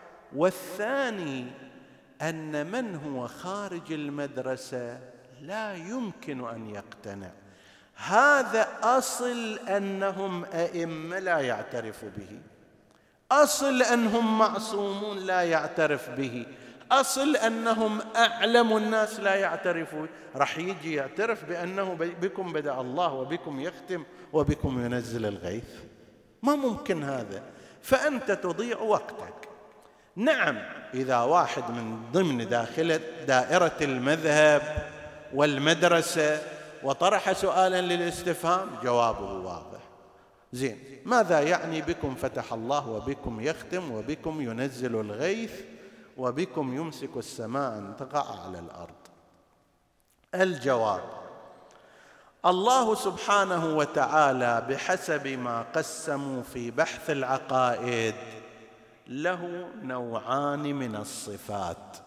والثاني أن من هو خارج المدرسة لا يمكن أن يقتنع، هذا أصل أنهم أئمة لا يعترف به، أصل أنهم معصومون لا يعترف به، أصل أنهم أعلم الناس لا يعترفوا. رح يجي يعترف بأنه بكم بدأ الله وبكم يختم وبكم ينزل الغيث؟ ما ممكن هذا. فأنت تضيع وقتك. نعم، إذا واحد من ضمن داخل دائرة المذهب والمدرسة وطرح سؤالا للاستفهام جوابه واضح، زين، ماذا يعني بكم فتح الله وبكم يختم وبكم ينزل الغيث وبكم يمسك السماء أن تقع على الأرض؟ الجواب: الله سبحانه وتعالى بحسب ما قسموا في بحث العقائد له نوعان من الصفات،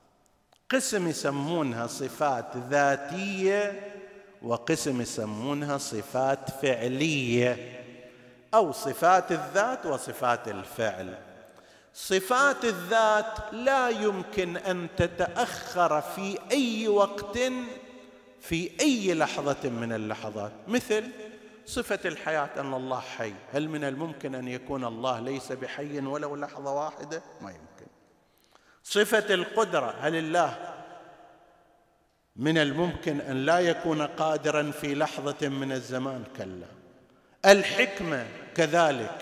قسم يسمونها صفات ذاتية وقسم يسمونها صفات فعلية، أو صفات الذات وصفات الفعل. صفات الذات لا يمكن أن تتأخر في أي وقت في أي لحظة من اللحظات، مثل صفة الحياة أن الله حي. هل من الممكن أن يكون الله ليس بحي ولو لحظة واحدة؟ ما يمكن. صفة القدرة، هل الله من الممكن أن لا يكون قادرا في لحظة من الزمان؟ كلا. الحكمة كذلك،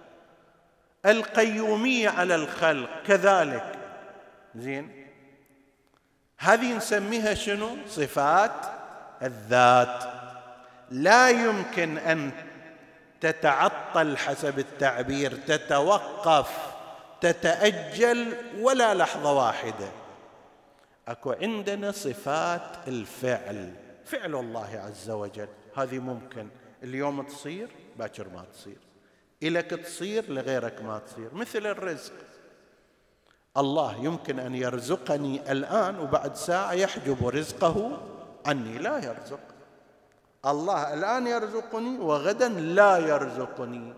القيومية على الخلق كذلك. زين، هذه نسميها شنو؟ صفات الذات. لا يمكن أن تتعطل حسب التعبير، تتوقف، تتأجل ولا لحظة واحدة. أكو عندنا صفات الفعل، فعل الله عز وجل، هذه ممكن اليوم تصير باكر ما تصير، إلك تصير لغيرك ما تصير. مثل الرزق، الله يمكن أن يرزقني الآن وبعد ساعة يحجب رزقه عني، لا يرزق. الله الآن يرزقني وغدا لا يرزقني.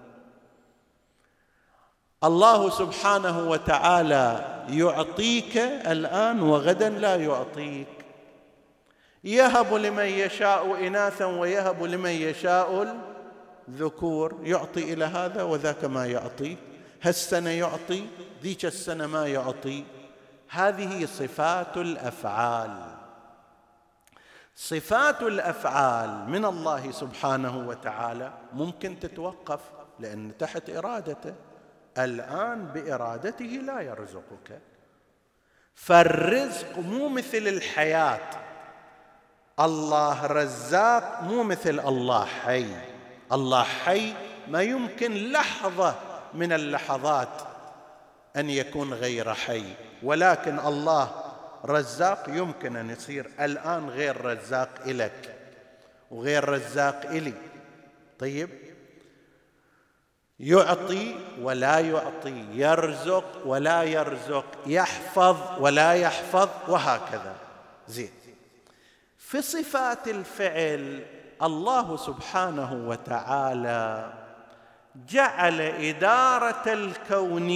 الله سبحانه وتعالى يعطيك الآن وغدا لا يعطيك، يهب لمن يشاء إناثا ويهب لمن يشاء الذكور، يعطي إلى هذا وذاك ما يعطي، هالسنة يعطي ذيك السنة ما يعطي. هذه صفات الأفعال. صفات الأفعال من الله سبحانه وتعالى ممكن تتوقف لأن تحت إرادته، الآن بإرادته لا يرزقك. فالرزق مو مثل الحياة، الله رزاق مو مثل الله حي. الله حي ما يمكن لحظة من اللحظات أن يكون غير حي، ولكن الله رزاق يمكن أن يصير الآن غير رزاق إلك وغير رزاق إلي. طيب، يعطي ولا يعطي، يرزق ولا يرزق، يحفظ ولا يحفظ، وهكذا. زين، في صفات الفعل الله سبحانه وتعالى جعل إدارة الكون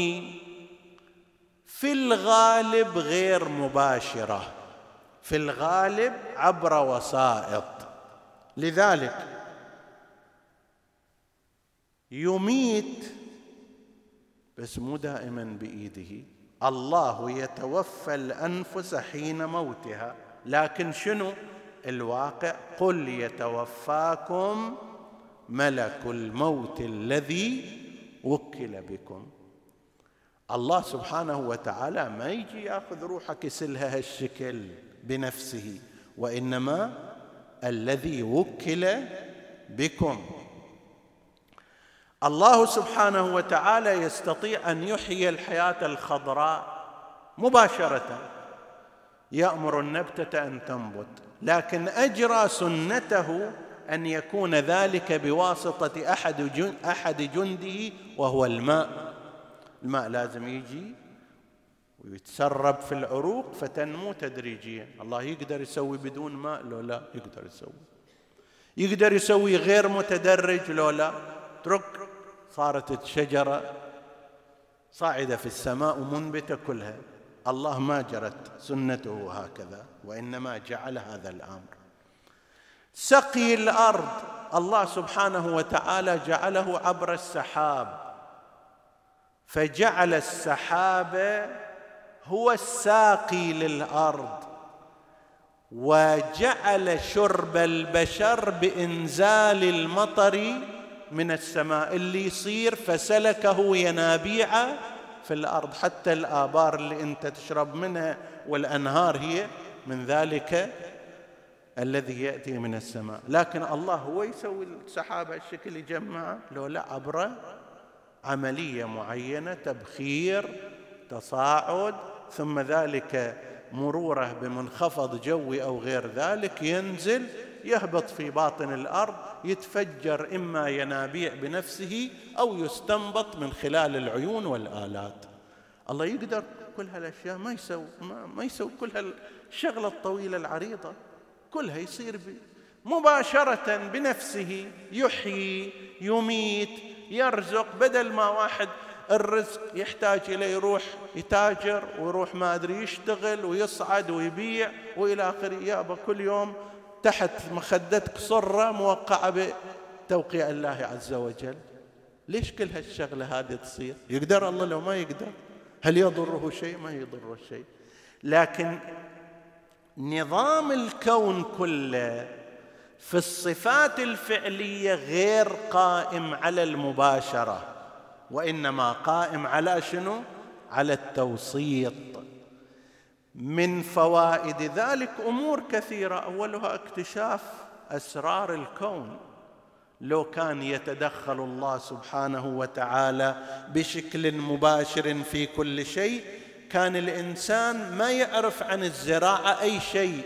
في الغالب غير مباشرة، في الغالب عبر وسائط. لذلك يميت بس مو دائما بإيده. الله يتوفى الأنفس حين موتها، لكن شنو الواقع؟ قل يتوفاكم ملك الموت الذي وكل بكم. الله سبحانه وتعالى ما يجي ياخذ روحك يسلها هالشكل بنفسه، وإنما الذي وكل بكم. الله سبحانه وتعالى يستطيع أن يحيي الحياة الخضراء مباشرة، يأمر النبتة أن تنبت، لكن أجرى سنته أن يكون ذلك بواسطة أحد أحد جنده وهو الماء. الماء لازم يجي ويتسرب في العروق فتنمو تدريجيا. الله يقدر يسوي بدون ماء لو لا؟ يقدر يسوي. يقدر يسوي غير متدرج لو لا؟ اترك صارت الشجرة صاعدة في السماء ومنبتة كلها. الله ما جرت سنته هكذا، وإنما جعل هذا الأمر. سقي الأرض الله سبحانه وتعالى جعله عبر السحاب، فجعل السحاب هو الساقي للأرض، وجعل شرب البشر بإنزال المطر من السماء اللي يصير فسلكه ينابيع في الأرض. حتى الآبار اللي أنت تشرب منها والأنهار هي من ذلك الذي يأتي من السماء. لكن الله هو يسوي السحاب هالشكل يجمعه لو لا؟ عبر عملية معينة، تبخير، تصاعد، ثم ذلك مروره بمنخفض جوي أو غير ذلك، ينزل يهبط في باطن الأرض، يتفجر إما ينابيع بنفسه أو يستنبط من خلال العيون والآلات. الله يقدر كل هالأشياء، ما يسوي ما, ما يسوي كل هالشغلة الطويلة العريضة، كلها يصير مباشرة بنفسه، يحيي يميت يرزق. بدل ما واحد الرزق يحتاج إليه يروح يتاجر ويروح ما أدري يشتغل ويصعد ويبيع وإلى آخره، يابا كل يوم تحت مخدتك صرة موقعة بتوقيع الله عز وجل. ليش كل هالشغلة هذه تصير؟ يقدر الله لو ما يقدر؟ هل يضره شيء؟ ما يضره شيء. لكن نظام الكون كله في الصفات الفعلية غير قائم على المباشرة، وإنما قائم على شنو؟ على التوسيط. من فوائد ذلك أمور كثيرة، أولها اكتشاف أسرار الكون. لو كان يتدخل الله سبحانه وتعالى بشكل مباشر في كل شيء كان الإنسان ما يعرف عن الزراعة أي شيء،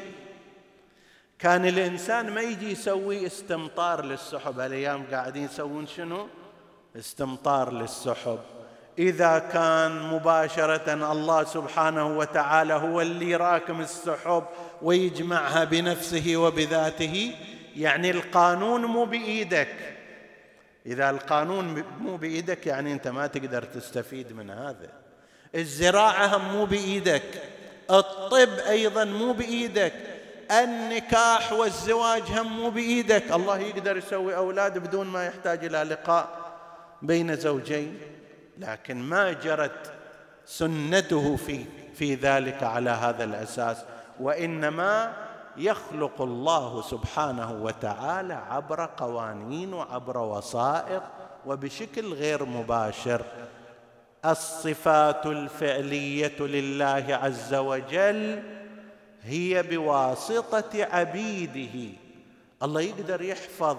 كان الإنسان ما يجي يسوي استمطار للسحب. هالأيام قاعدين يسوون شنو؟ استمطار للسحب. إذا كان مباشرة الله سبحانه وتعالى هو اللي راكم السحب ويجمعها بنفسه وبذاته، يعني القانون مو بإيدك. إذا القانون مو بإيدك يعني أنت ما تقدر تستفيد من هذا. الزراعة هم مو بإيدك، الطب أيضا مو بإيدك، النكاح والزواج هم مو بإيدك. الله يقدر يسوي أولاد بدون ما يحتاج إلى لقاء بين زوجين، لكن ما جرت سنته في في ذلك على هذا الأساس، وإنما يخلق الله سبحانه وتعالى عبر قوانين وعبر وسائط وبشكل غير مباشر. الصفات الفعلية لله عز وجل هي بواسطة عبيده. الله يقدر يحفظ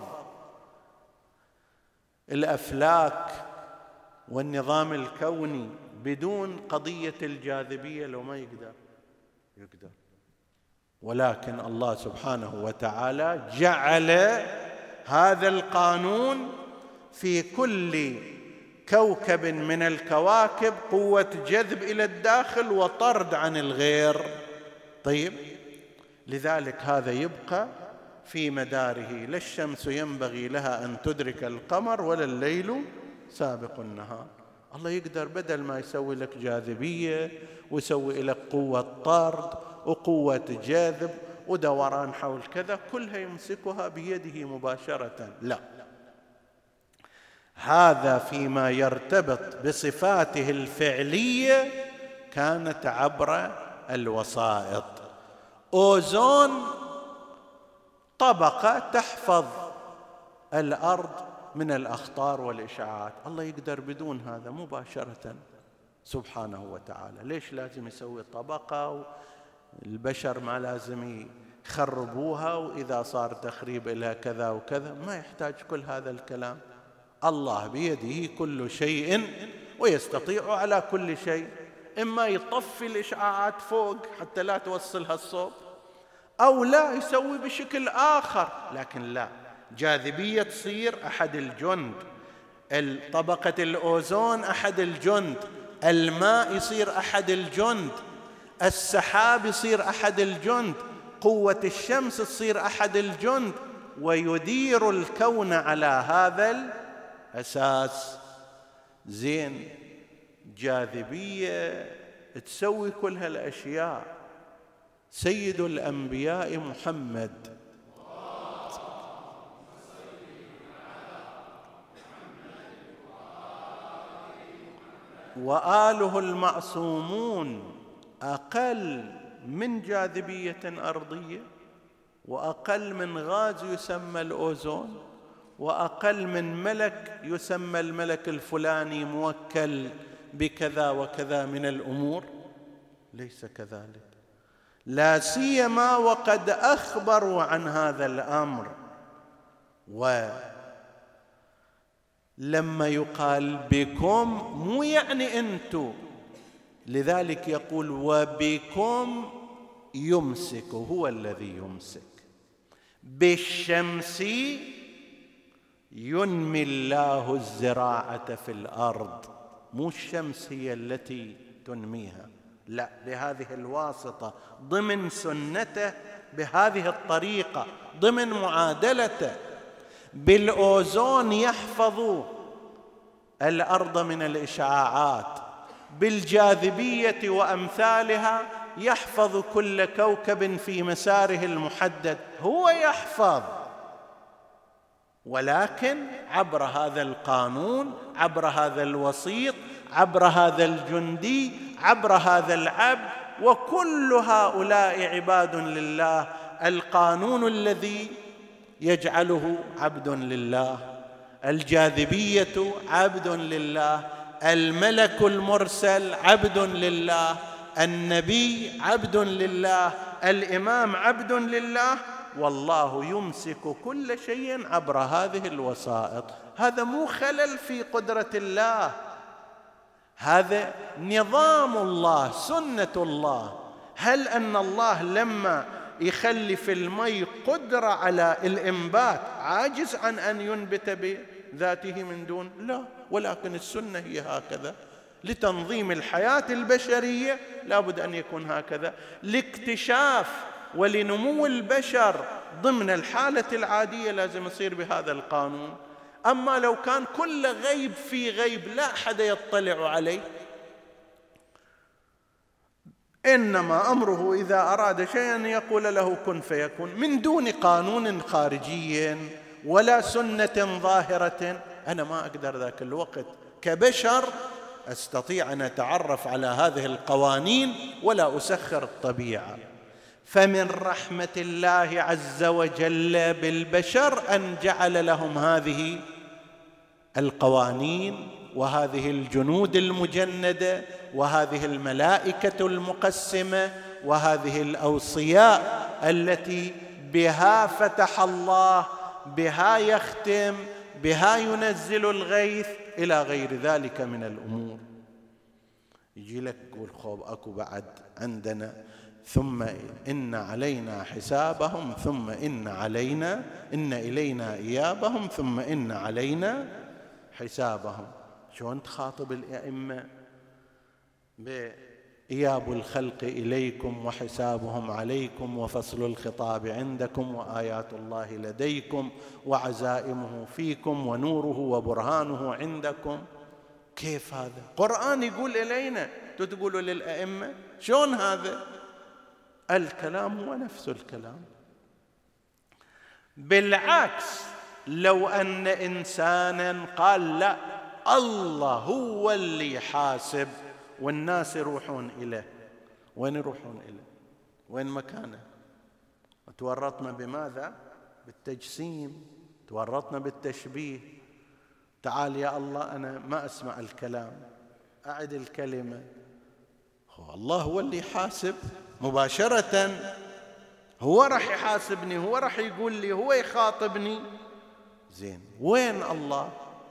الأفلاك والنظام الكوني بدون قضية الجاذبية لو ما يقدر؟ يقدر. ولكن الله سبحانه وتعالى جعل هذا القانون في كل كوكب من الكواكب قوة جذب إلى الداخل وطرد عن الغير. طيب، لذلك هذا يبقى في مداره. لا الشمس ينبغي لها أن تدرك القمر ولا الليل سابق النهار. الله يقدر بدل ما يسوي لك جاذبية ويسوي لك قوة طرد وقوة جاذب ودوران حول كذا، كلها يمسكها بيده مباشرة. لا، هذا فيما يرتبط بصفاته الفعلية كانت عبر الوسائط. أوزون طبقة تحفظ الأرض من الأخطار والإشعاعات، الله يقدر بدون هذا مباشرة سبحانه وتعالى. ليش لازم يسوي طبقة والبشر ما لازم يخربوها، وإذا صار تخريب إلها كذا وكذا؟ ما يحتاج كل هذا الكلام. الله بيده كل شيء ويستطيع على كل شيء، إما يطفي الإشعاعات فوق حتى لا توصلها الصوت، أو لا يسوي بشكل آخر. لكن لا، جاذبية تصير أحد الجند، طبقة الأوزون أحد الجند، الماء يصير أحد الجند، السحاب يصير أحد الجند، قوة الشمس تصير أحد الجند، ويدير الكون على هذا الأساس. زين، جاذبية تسوي كل هالأشياء. سيد الأنبياء محمد وآله المعصومون أقل من جاذبية أرضية، وأقل من غاز يسمى الأوزون، وأقل من ملك يسمى الملك الفلاني موكل بكذا وكذا من الأمور. ليس كذلك، لا سيما وقد أخبروا عن هذا الأمر. ولما يقال بكم مو يعني أنتم، لذلك يقول وبكم يمسك، هو الذي يمسك. بالشمس ينمي الله الزراعة في الأرض، مو الشمس هي التي تنميها، لا، بهذه الواسطة، ضمن سنته، بهذه الطريقة، ضمن معادلته. بالأوزون يحفظ الأرض من الإشعاعات، بالجاذبية وأمثالها يحفظ كل كوكب في مساره المحدد، هو يحفظ، ولكن عبر هذا القانون، عبر هذا الوسيط، عبر هذا الجندي، عبر هذا العبد، وكل هؤلاء عباد لله. القانون الذي يجعله عبد لله، الجاذبية عبد لله، الملك المرسل عبد لله، النبي عبد لله، الإمام عبد لله، والله يمسك كل شيء عبر هذه الوسائط. هذا مو خلل في قدرة الله، هذا نظام الله، سنة الله. هل أن الله لما يخلي في المي قدرة على الإنبات عاجز عن أن ينبت بذاته من دون؟ لا، ولكن السنة هي هكذا. لتنظيم الحياة البشرية لابد أن يكون هكذا، لاكتشاف ولنمو البشر ضمن الحالة العادية لازم يصير بهذا القانون. أما لو كان كل غيب في غيب لا أحد يطلع عليه، إنما أمره إذا أراد شيئا يقول له كن فيكون، من دون قانون خارجي ولا سنة ظاهرة. أنا ما أقدر ذاك الوقت كبشر أستطيع أن أتعرف على هذه القوانين ولا أسخر الطبيعة. فمن رحمة الله عز وجل بالبشر أن جعل لهم هذه القوانين وهذه الجنود المجندة وهذه الملائكة المقسمة وهذه الأوصياء التي بها فتح الله، بها يختم، بها ينزل الغيث، إلى غير ذلك من الأمور. يجي لك والخوب أكو بعد عندنا ثم إن علينا حسابهم ثم إن علينا إن إلينا إيابهم ثم إن علينا حسابهم. شلون تخاطب الأئمة بإياب الخلق إليكم وحسابهم عليكم وفصل الخطاب عندكم وآيات الله لديكم وعزائمه فيكم ونوره وبرهانه عندكم؟ كيف هذا؟ قرآن يقول إلينا تقولوا للأئمة؟ شلون هذا؟ الكلام هو نفس الكلام. بالعكس، لو أن إنسانا قال لا، الله هو اللي يحاسب والناس يروحون إليه، وين يروحون إليه؟ وين مكانه؟ تورطنا بماذا؟ بالتجسيم، تورطنا بالتشبيه. تعال يا الله أنا ما أسمع الكلام، أعد الكلمة. هو الله هو اللي يحاسب مباشرة، هو راح يحاسبني، هو راح يقول لي، هو يخاطبني. زين، وين الله؟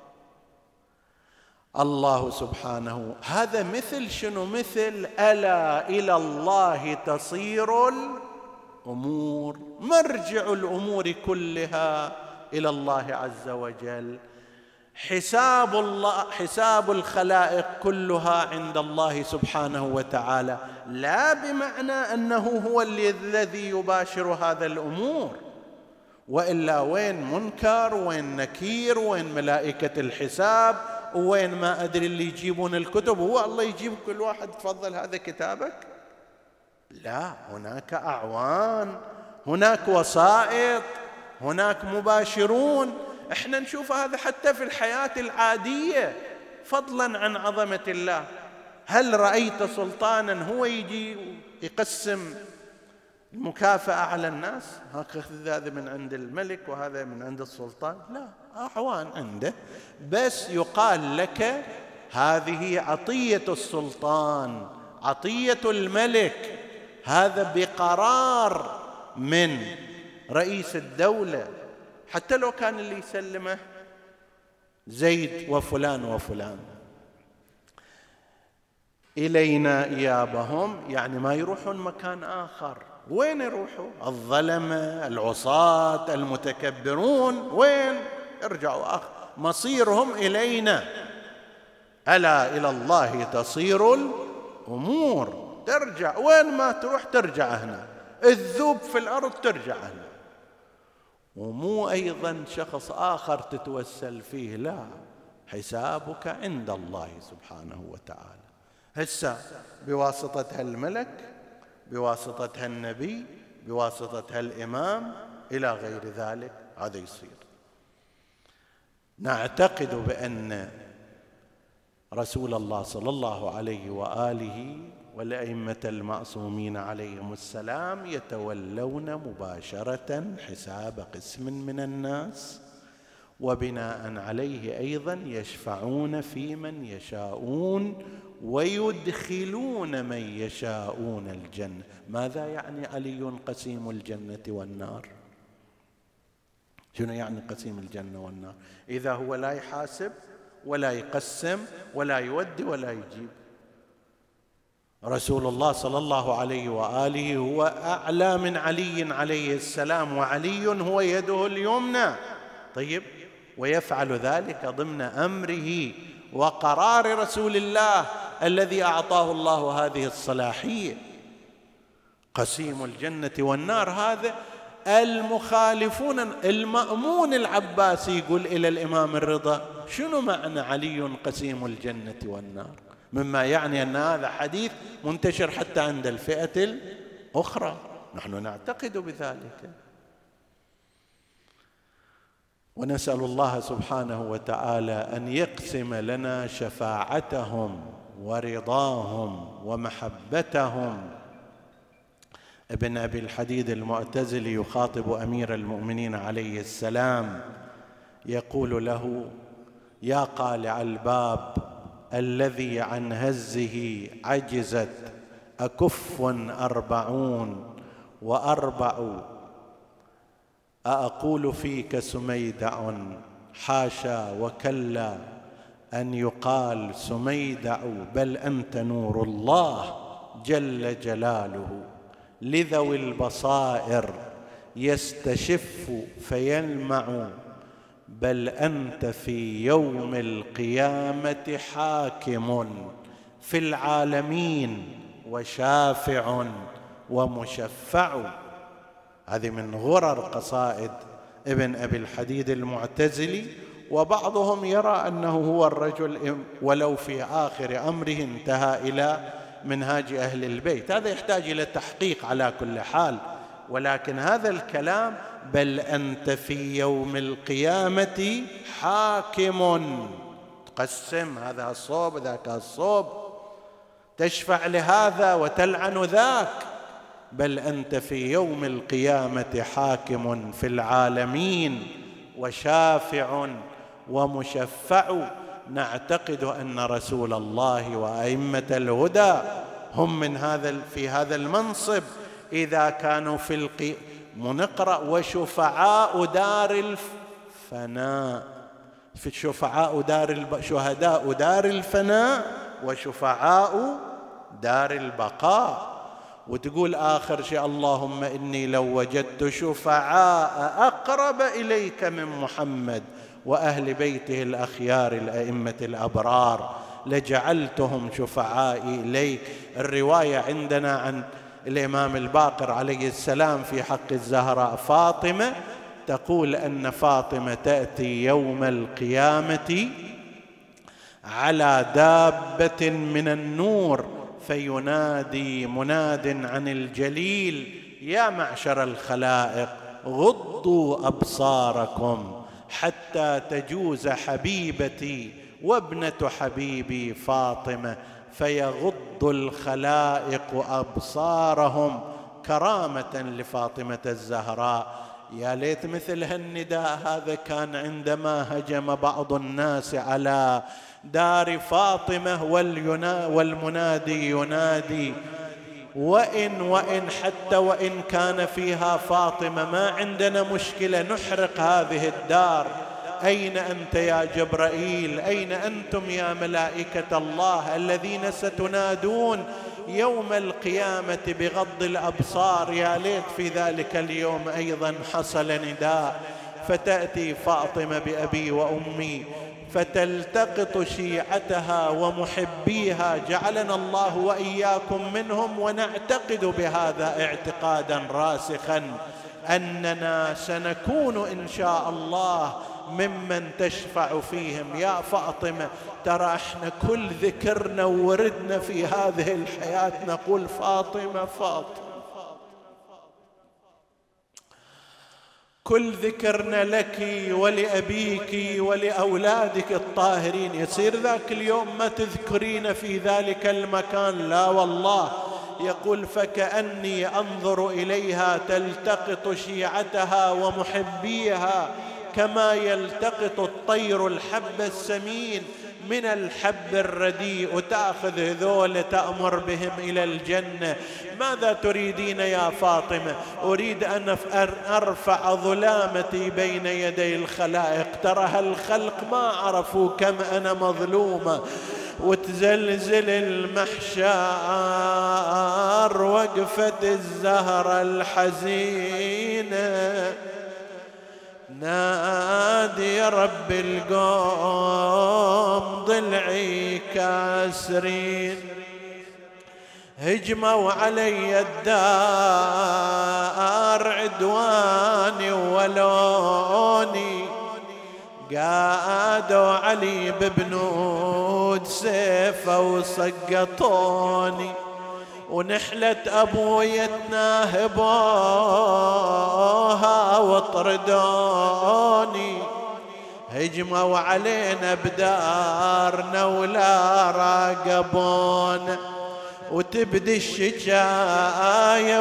الله سبحانه هذا مثل شنو؟ مثل ألا إلى الله تصير الأمور، مرجع الأمور كلها إلى الله عز وجل. حساب الله، حساب الخلائق كلها عند الله سبحانه وتعالى، لا بمعنى أنه هو الذي يباشر هذا الأمور، وإلا وين منكر، وين نكير، وين ملائكة الحساب، وين ما أدري اللي يجيبون الكتب. هو الله يجيب كل واحد تفضل هذا كتابك؟ لا، هناك أعوان، هناك وسائط، هناك مباشرون. احنا نشوف هذا حتى في الحياة العادية، فضلا عن عظمة الله. هل رأيت سلطانا هو يجي يقسم المكافأة على الناس؟ هذا من عند الملك وهذا من عند السلطان؟ لا، أعوان عنده، بس يقال لك هذه عطية السلطان، عطية الملك، هذا بقرار من رئيس الدولة. حتى لو كان اللي يسلمه زيد وفلان وفلان، إلينا إيابهم، يعني ما يروحون مكان آخر. وين يروحوا؟ الظلمة، العصاة، المتكبرون، وين يرجعوا؟ آخر مصيرهم إلينا. ألا إلى الله تصير الأمور، ترجع وين ما تروح ترجع هنا، الذوب في الأرض ترجع هنا، ومو أيضا شخص آخر تتوسل فيه، لا، حسابك عند الله سبحانه وتعالى. هسه بواسطة هالملك، بواسطة هالنبي، بواسطة هالإمام، إلى غير ذلك، هذا يصير. نعتقد بأن رسول الله صلى الله عليه وآله والأئمة المعصومين عليهم السلام يتولون مباشرة حساب قسم من الناس، وبناء عليه أيضا يشفعون في من يشاءون ويدخلون من يشاءون الجنة. ماذا يعني علي قسيم الجنة والنار؟ شنو يعني قسيم الجنة والنار؟ إذا هو لا يحاسب ولا يقسم ولا يودي ولا يجيب. رسول الله صلى الله عليه وآله هو أعلى من علي عليه السلام، وعلي هو يده اليمنى. طيب، ويفعل ذلك ضمن أمره وقرار رسول الله الذي أعطاه الله هذه الصلاحية. قسيم الجنة والنار، هذا المخالفون. المأمون العباسي يقول إلى الإمام الرضا: شنو معنى علي قسيم الجنة والنار؟ مما يعني أن هذا حديث منتشر حتى عند الفئة الأخرى. نحن نعتقد بذلك، ونسأل الله سبحانه وتعالى أن يقسم لنا شفاعتهم ورضاهم ومحبتهم. ابن أبي الحديد المعتزلي يخاطب أمير المؤمنين عليه السلام، يقول له: يا قالع الباب الذي عن هزه عجزت أكف أربعون وأربع أأقول فيك سميدع، حاشا وكلا أن يقال سميدع، بل أنت نور الله جل جلاله، لذوي البصائر يستشف فيلمع، بل أنت في يوم القيامة حاكم في العالمين وشافع ومشفع. هذه من غرر قصائد ابن أبي الحديد المعتزلي. وبعضهم يرى أنه هو الرجل ولو في آخر أمره انتهى إلى منهاج أهل البيت. هذا يحتاج إلى تحقيق على كل حال، ولكن هذا الكلام بل أنت في يوم القيامة حاكم. تقسم هذا الصوب ذاك الصوب، تشفع لهذا وتلعن ذاك، بل أنت في يوم القيامة حاكم في العالمين وشافع ومشفع. نعتقد أن رسول الله وأئمة الهدى هم من هذا في هذا المنصب إذا كانوا في القي... نقرأ وشفعاء دار الفناء، في شفعاء دار الب... شهداء دار الفناء وشفعاء دار البقاء. وتقول آخر شيء اللهم إني لو وجدت شفعاء أقرب إليك من محمد وأهل بيته الأخيار الأئمة الأبرار لجعلتهم شفعائي إليك. الرواية عندنا عن الإمام الباقر عليه السلام في حق الزهراء فاطمة تقول أن فاطمة تأتي يوم القيامة على دابة من النور فينادي مناد عن الجليل يا معشر الخلائق غضوا أبصاركم حتى تجوز حبيبتي وابنة حبيبي فاطمة، فيغض الخلائق أبصارهم كرامة لفاطمة الزهراء. يا ليت مثل هالنداء هذا كان عندما هجم بعض الناس على دار فاطمة والمنادي ينادي وإن وإن حتى وإن كان فيها فاطمة ما عندنا مشكلة نحرق هذه الدار. أين أنت يا جبرائيل؟ أين أنتم يا ملائكة الله الذين ستنادون يوم القيامة بغض الأبصار؟ يا ليت في ذلك اليوم أيضا حصل نداء، فتأتي فاطمة بأبي وأمي فتلتقط شيعتها ومحبيها، جعلنا الله وإياكم منهم، ونعتقد بهذا اعتقادا راسخا أننا سنكون إن شاء الله ممن تشفع فيهم. يا فاطمة ترى احنا كل ذكرنا ووردنا في هذه الحياة نقول فاطمة فاطمة، كل ذكرنا لك ولأبيك ولأولادك الطاهرين، يصير ذاك اليوم ما تذكرين في ذلك المكان؟ لا والله. يقول فكأني أنظر إليها تلتقط شيعتها ومحبيها كما يلتقط الطير الحب السمين من الحب الرديء، وتأخذ هذول تأمر بهم إلى الجنة. ماذا تريدين يا فاطمة؟ أريد أن أرفع ظلامتي بين يدي الخلائق، ترى هالخلق ما عرفوا كم أنا مظلومة، وتزلزل المحشار وقفة الزهرة الحزينة نادي يا رب القوم ضلعي كاسرين، هجموا علي الدار عدواني ولوني، قادوا علي ببنود سيفه وسقطوني، ونحلة أبويا تناهبوها وطردوني، هجموا علينا بدارنا ولا راقبونا، وتبدي الشجاية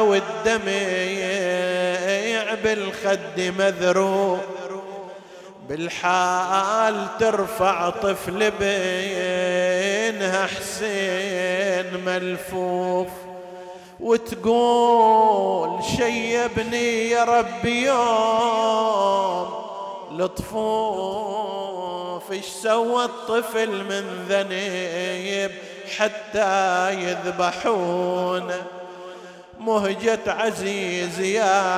والدمع بالخد مذروب، بالحال ترفع طفل بينها حسين ملفوف، وتقول شيبني يا ربي يوم لطفوف، ايش سوى الطفل من ذنب حتى يذبحون، مهجة عزيز يا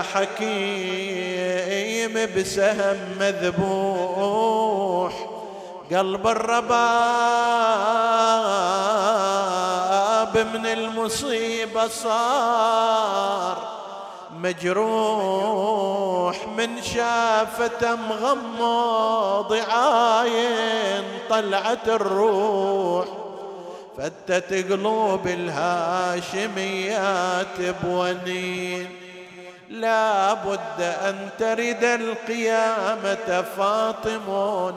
حكيم بسهم مذبوح، قلب الرباب من المصيبة صار مجروح، من شافته مغمض عاين طلعت الروح، فتت قلوب الهاشميات بونين، لا بد أن ترد القيامة فاطم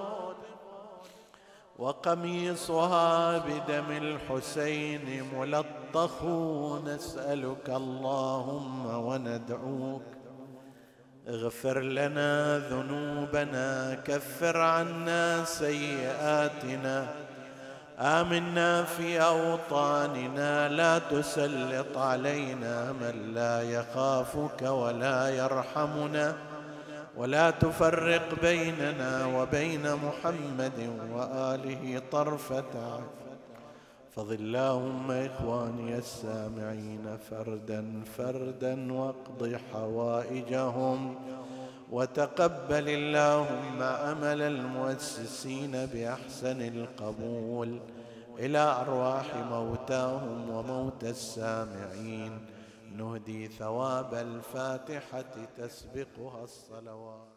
وقميصها بدم الحسين ملطخ. نسألك اللهم وندعوك اغفر لنا ذنوبنا، كفر عنا سيئاتنا، آمنا في أوطاننا، لا تسلط علينا من لا يخافك ولا يرحمنا، ولا تفرق بيننا وبين محمد وآله طرفة عين. فض اللهم إخواني السامعين فردا فردا واقض حوائجهم، وتقبل اللهم عمل المؤسسين بأحسن القبول، إلى أرواح موتاهم وموتى السامعين نهدي ثواب الفاتحة تسبقها الصلوات.